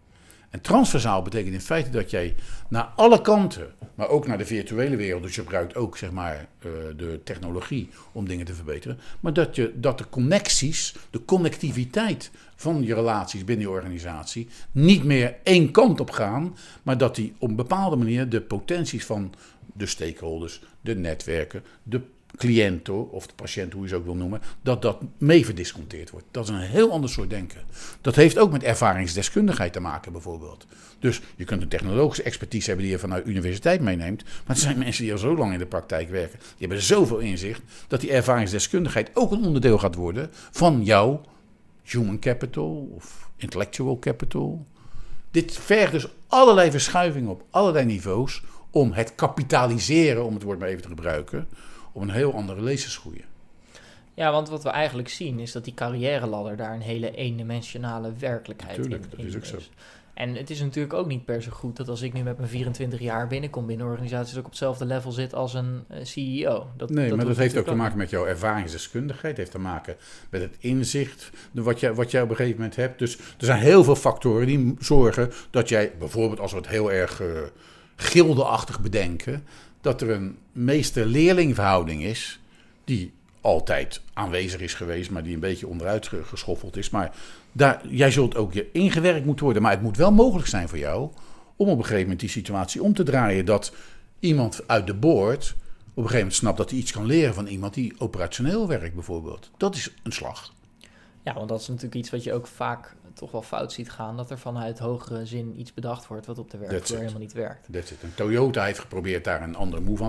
En transversaal betekent in feite dat jij naar alle kanten, maar ook naar de virtuele wereld, dus je gebruikt ook zeg maar de technologie om dingen te verbeteren, maar dat de connecties, de connectiviteit van je relaties binnen je organisatie niet meer één kant op gaan, maar dat die op een bepaalde manier de potenties van de stakeholders, de netwerken, de cliënten of de patiënt, hoe je ze ook wil noemen, dat mee verdisconteerd wordt. Dat is een heel ander soort denken. Dat heeft ook met ervaringsdeskundigheid te maken bijvoorbeeld. Dus je kunt een technologische expertise hebben die je vanuit de universiteit meeneemt, maar er zijn mensen die al zo lang in de praktijk werken, die hebben zoveel inzicht, dat die ervaringsdeskundigheid ook een onderdeel gaat worden van jouw human capital of intellectual capital. Dit vergt dus allerlei verschuivingen op allerlei niveaus om het kapitaliseren, om het woord maar even te gebruiken, op een heel andere levensgroeien. Ja, want wat we eigenlijk zien is dat die carrière-ladder daar een hele eendimensionale werkelijkheid Tuurlijk, in dat is ook zo. En het is natuurlijk ook niet per se goed dat als ik nu met mijn 24 jaar binnenkom binnen organisaties, dat ik op hetzelfde level zit als een CEO. Maar dat heeft ook te maken met jouw ervaringsdeskundigheid. Het heeft te maken met het inzicht wat jij op een gegeven moment hebt. Dus er zijn heel veel factoren die zorgen dat jij, bijvoorbeeld als we het heel erg gildeachtig bedenken, dat er een meester-leerling verhouding die altijd aanwezig is geweest, maar die een beetje onderuit geschoffeld is. Maar jij zult ook je ingewerkt moeten worden. Maar het moet wel mogelijk zijn voor jou om op een gegeven moment die situatie om te draaien. Dat iemand uit de board op een gegeven moment snapt dat hij iets kan leren van iemand die operationeel werkt bijvoorbeeld. Dat is een slag. Ja, want dat is natuurlijk iets wat je ook vaak toch wel fout ziet gaan. Dat er vanuit hogere zin iets bedacht wordt wat op de werkvloer helemaal niet werkt. That's it. En Toyota heeft geprobeerd daar een andere move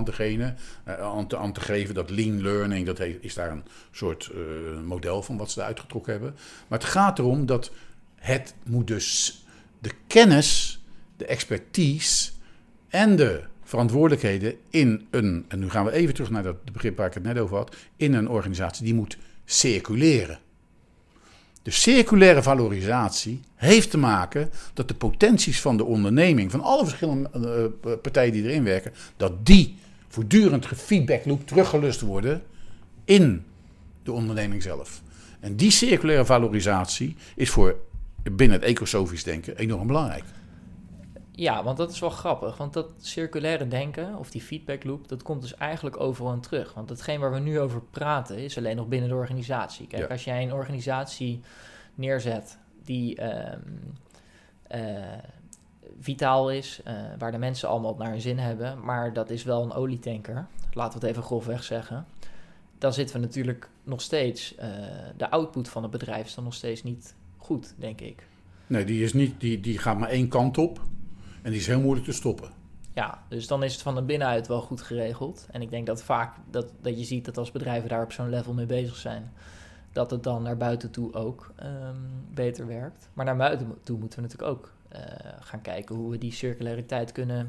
aan te geven. Dat lean learning, is daar een soort model van wat ze eruit getrokken hebben. Maar het gaat erom dat het moet dus de kennis, de expertise en de verantwoordelijkheden in een, en nu gaan we even terug naar dat begrip waar ik het net over had, in een organisatie die moet circuleren. De circulaire valorisatie heeft te maken dat de potenties van de onderneming, van alle verschillende partijen die erin werken, dat die voortdurend gefeedbackloop teruggelust worden in de onderneming zelf. En die circulaire valorisatie is voor binnen het ecosofisch denken enorm belangrijk. Ja, want dat is wel grappig. Want dat circulaire denken, of die feedbackloop, dat komt dus eigenlijk overal in terug. Want hetgeen waar we nu over praten, is alleen nog binnen de organisatie. Kijk, als jij een organisatie neerzet die vitaal is, waar de mensen allemaal naar hun zin hebben, maar dat is wel een olietanker, laten we het even grofweg zeggen, dan zitten we natuurlijk nog steeds, de output van het bedrijf is dan nog steeds niet goed, denk ik. Nee, die gaat maar één kant op. En die is heel moeilijk te stoppen. Ja, dus dan is het van de binnenuit wel goed geregeld. En ik denk dat vaak dat je ziet dat als bedrijven daar op zo'n level mee bezig zijn, dat het dan naar buiten toe ook beter werkt. Maar naar buiten toe moeten we natuurlijk ook gaan kijken hoe we die circulariteit kunnen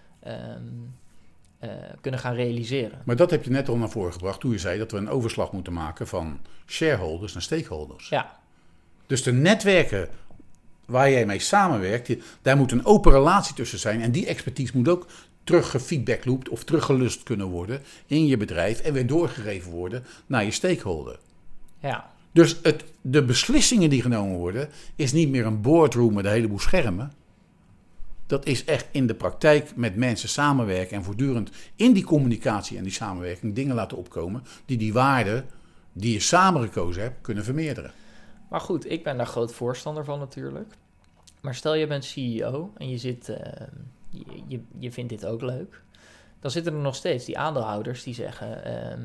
gaan realiseren. Maar dat heb je net al naar voren gebracht toen je zei dat we een overslag moeten maken van shareholders naar stakeholders. Ja. Dus de netwerken waar jij mee samenwerkt, daar moet een open relatie tussen zijn. En die expertise moet ook teruggefeedbackloopt of teruggelust kunnen worden in je bedrijf en weer doorgegeven worden naar je stakeholder. Ja. Dus de beslissingen die genomen worden, is niet meer een boardroom met een heleboel schermen. Dat is echt in de praktijk met mensen samenwerken en voortdurend in die communicatie en die samenwerking dingen laten opkomen die waarden die je samen gekozen hebt kunnen vermeerderen. Maar goed, ik ben daar groot voorstander van natuurlijk. Maar stel je bent CEO en je zit, je vindt dit ook leuk. Dan zitten er nog steeds die aandeelhouders die zeggen,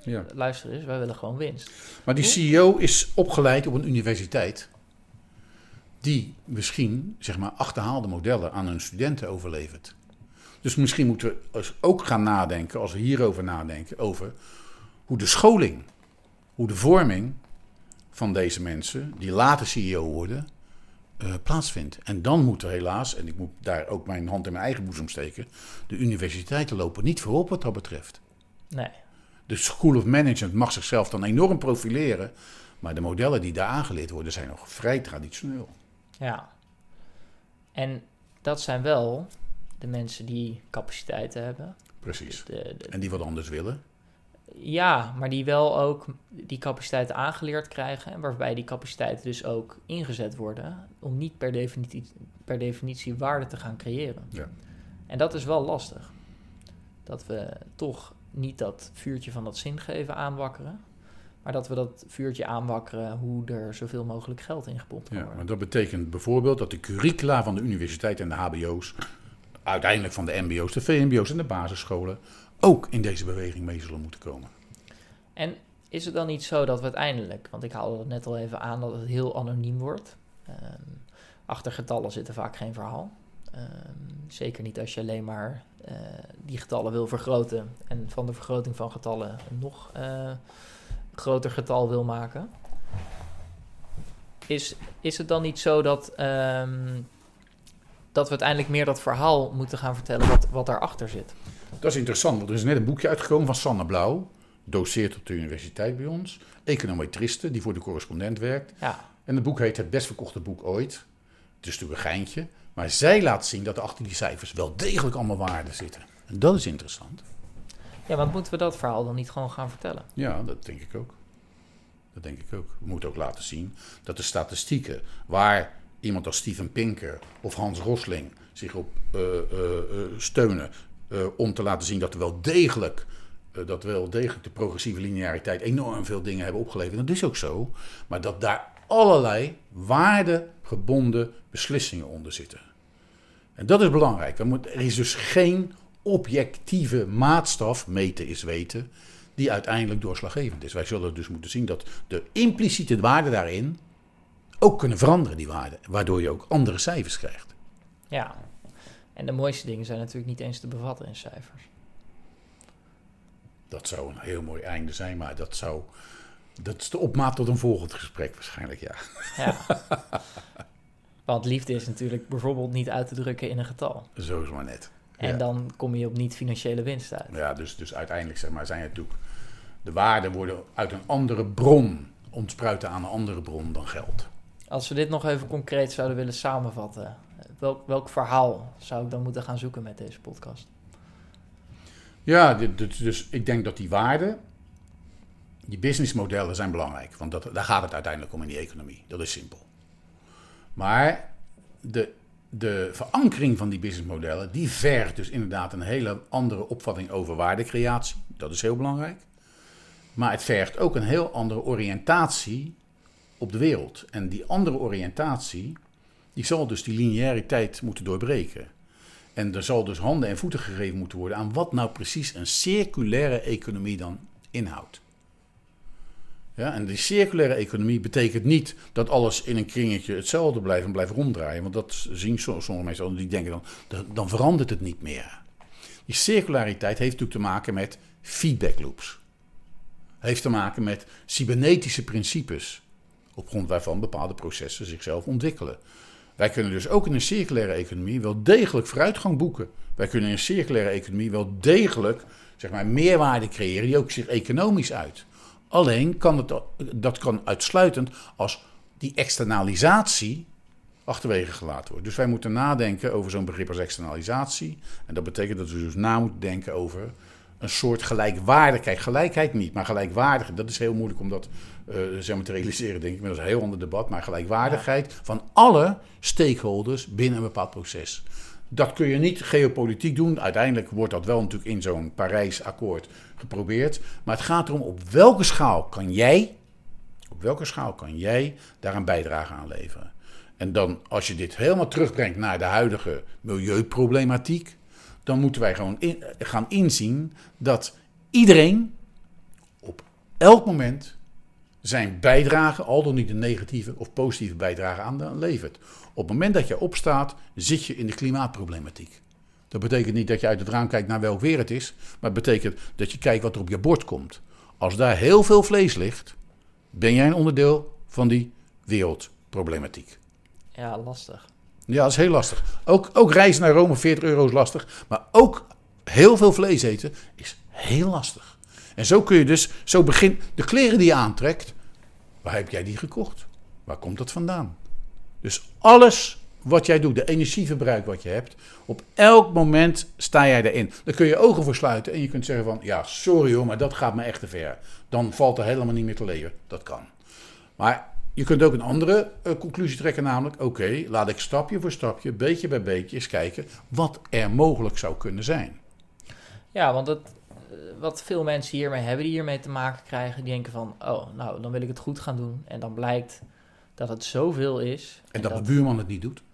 Ja. Luister eens, wij willen gewoon winst. Maar die CEO is opgeleid op een universiteit die misschien, zeg maar, achterhaalde modellen aan hun studenten overlevert. Dus misschien moeten we ook gaan nadenken, als we hierover nadenken, over hoe de scholing, hoe de vorming van deze mensen, die later CEO worden, plaatsvindt. En dan moeten we helaas, en ik moet daar ook mijn hand in mijn eigen boezem steken, de universiteiten lopen niet voorop wat dat betreft. Nee. De School of Management mag zichzelf dan enorm profileren, maar de modellen die daar aangeleerd worden zijn nog vrij traditioneel. Ja. En dat zijn wel de mensen die capaciteiten hebben. Precies. Dus En die wat anders willen. Ja, maar die wel ook die capaciteiten aangeleerd krijgen. En waarbij die capaciteiten dus ook ingezet worden om niet per definitie waarde te gaan creëren. Ja. En dat is wel lastig. Dat we toch niet dat vuurtje van dat zingeven aanwakkeren. Maar dat we dat vuurtje aanwakkeren hoe er zoveel mogelijk geld in gepompt kan Ja, worden. maar dat betekent bijvoorbeeld dat de curricula van de universiteit en de hbo's, uiteindelijk van de mbo's, de vmbo's en de basisscholen, ook in deze beweging mee zullen moeten komen. En is het dan niet zo dat we uiteindelijk, want ik haalde het net al even aan, dat het heel anoniem wordt. Achter getallen zit er vaak geen verhaal. Zeker niet als je alleen maar die getallen wil vergroten en van de vergroting van getallen een nog groter getal wil maken. Is het dan niet zo dat we uiteindelijk meer dat verhaal moeten gaan vertellen wat daarachter zit? Dat is interessant, want er is net een boekje uitgekomen van Sanne Blauw, doceert op de universiteit bij ons, econometriste die voor de correspondent werkt. Ja. En het boek heet Het best verkochte boek ooit. Het is natuurlijk een geintje, maar zij laat zien dat er achter die cijfers wel degelijk allemaal waarden zitten. En dat is interessant. Ja, want moeten we dat verhaal dan niet gewoon gaan vertellen? Ja, dat denk ik ook. Dat denk ik ook. We moeten ook laten zien dat de statistieken waar iemand als Steven Pinker of Hans Rosling zich op steunen om te laten zien dat er wel degelijk de progressieve lineariteit enorm veel dingen hebben opgeleverd. Dat is ook zo. Maar dat daar allerlei waardegebonden beslissingen onder zitten. En dat is belangrijk. Er is dus geen objectieve maatstaf, meten is weten, die uiteindelijk doorslaggevend is. Wij zullen dus moeten zien dat de impliciete waarden daarin ook kunnen veranderen, die waarden. Waardoor je ook andere cijfers krijgt. Ja, en de mooiste dingen zijn natuurlijk niet eens te bevatten in cijfers. Dat zou een heel mooi einde zijn, maar dat is de opmaat tot een volgend gesprek waarschijnlijk, ja. Ja. Want liefde is natuurlijk bijvoorbeeld niet uit te drukken in een getal. Zo is het maar net. En Ja. dan kom je op niet-financiële winst uit. Ja, dus uiteindelijk zeg maar, zijn het natuurlijk de waarden worden uit een andere bron ontspruiten aan een andere bron dan geld. Als we dit nog even concreet zouden willen samenvatten, welk verhaal zou ik dan moeten gaan zoeken met deze podcast? Ja, dus ik denk dat die waarden, die businessmodellen zijn belangrijk. Want daar gaat het uiteindelijk om in die economie. Dat is simpel. Maar de verankering van die businessmodellen, die vergt dus inderdaad een hele andere opvatting over waardecreatie. Dat is heel belangrijk. Maar het vergt ook een heel andere oriëntatie op de wereld. En die andere oriëntatie, die zal dus die lineariteit moeten doorbreken. En er zal dus handen en voeten gegeven moeten worden aan wat nou precies een circulaire economie dan inhoudt. Ja, en die circulaire economie betekent niet dat alles in een kringetje hetzelfde blijft en blijft ronddraaien. Want dat zien sommige mensen, die denken dan verandert het niet meer. Die circulariteit heeft natuurlijk te maken met feedback loops. Heeft te maken met cybernetische principes, op grond waarvan bepaalde processen zichzelf ontwikkelen. Wij kunnen dus ook in een circulaire economie wel degelijk vooruitgang boeken. Wij kunnen in een circulaire economie wel degelijk zeg maar, meerwaarde creëren die ook zich economisch uit. Alleen kan dat kan uitsluitend als die externalisatie achterwege gelaten wordt. Dus wij moeten nadenken over zo'n begrip als externalisatie. En dat betekent dat we dus na moeten denken over een soort gelijkwaardigheid. Gelijkheid niet, maar gelijkwaardigheid. Dat is heel moeilijk om dat zeg maar te realiseren, denk ik. Maar dat is een heel ander debat. Maar gelijkwaardigheid van alle stakeholders binnen een bepaald proces. Dat kun je niet geopolitiek doen. Uiteindelijk wordt dat wel natuurlijk in zo'n Parijs-akkoord geprobeerd. Maar het gaat erom op welke schaal kan jij daar een bijdrage aan leveren. En dan, als je dit helemaal terugbrengt naar de huidige milieuproblematiek, dan moeten wij gewoon gaan inzien dat iedereen op elk moment zijn bijdrage, al dan niet een negatieve of positieve bijdrage aan de levert. Op het moment dat je opstaat, zit je in de klimaatproblematiek. Dat betekent niet dat je uit het raam kijkt naar welk weer het is, maar het betekent dat je kijkt wat er op je bord komt. Als daar heel veel vlees ligt, ben jij een onderdeel van die wereldproblematiek. Ja, lastig. Ja, dat is heel lastig. Ook reizen naar Rome, 40 euro is lastig. Maar ook heel veel vlees eten is heel lastig. En zo kun je dus, de kleren die je aantrekt, waar heb jij die gekocht? Waar komt dat vandaan? Dus alles wat jij doet, de energieverbruik wat je hebt, op elk moment sta jij erin. Dan kun je ogen voor sluiten en je kunt zeggen van, ja, sorry hoor, maar dat gaat me echt te ver. Dan valt er helemaal niet meer te leven. Dat kan. Maar je kunt ook een andere conclusie trekken, namelijk, oké, laat ik stapje voor stapje, beetje bij beetje eens kijken wat er mogelijk zou kunnen zijn. Ja, want wat veel mensen hiermee hebben, die hiermee te maken krijgen, die denken van, oh, nou, dan wil ik het goed gaan doen. En dan blijkt dat het zoveel is. En dat de buurman het niet doet.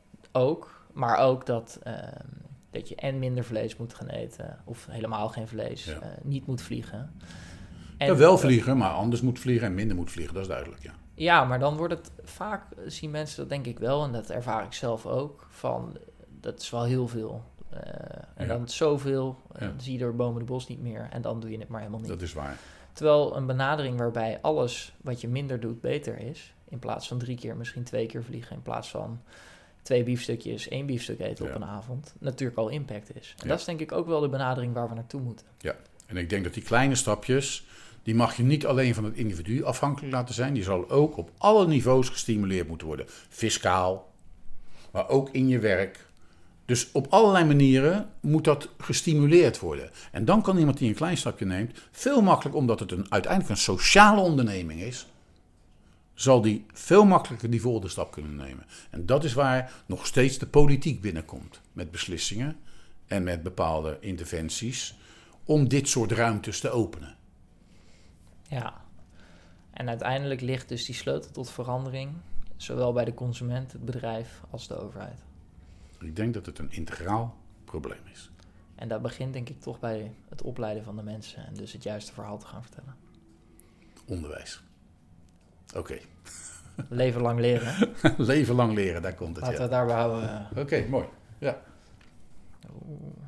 Ook, maar ook dat je en minder vlees moet gaan eten, of helemaal geen vlees, niet moet vliegen. En, ja, wel vliegen, maar anders moet vliegen en minder moet vliegen, dat is duidelijk, ja. Ja, maar dan wordt het vaak, zien mensen dat denk ik wel, en dat ervaar ik zelf ook, van dat is wel heel veel. En dan zoveel, dan zie je door bomen de bos niet meer en dan doe je het maar helemaal niet. Dat is waar. Terwijl een benadering waarbij alles wat je minder doet beter is, in plaats van 3 keer misschien 2 keer vliegen, in plaats van 2 biefstukjes, 1 biefstuk eten op een avond, natuurlijk al impact is. En dat is denk ik ook wel de benadering waar we naartoe moeten. Ja, en ik denk dat die kleine stapjes, die mag je niet alleen van het individu afhankelijk laten zijn. Die zal ook op alle niveaus gestimuleerd moeten worden. Fiscaal, maar ook in je werk. Dus op allerlei manieren moet dat gestimuleerd worden. En dan kan iemand die een klein stapje neemt, veel makkelijker, omdat het uiteindelijk een sociale onderneming is, zal die veel makkelijker die volgende stap kunnen nemen. En dat is waar nog steeds de politiek binnenkomt. Met beslissingen en met bepaalde interventies om dit soort ruimtes te openen. Ja, en uiteindelijk ligt dus die sleutel tot verandering, zowel bij de consument, het bedrijf, als de overheid. Ik denk dat het een integraal probleem is. En dat begint denk ik toch bij het opleiden van de mensen en dus het juiste verhaal te gaan vertellen. Onderwijs. Oké. Leven lang leren. Leven lang leren, daar komt het. Laten we het daarbij houden. Oké, mooi. Ja. Oeh.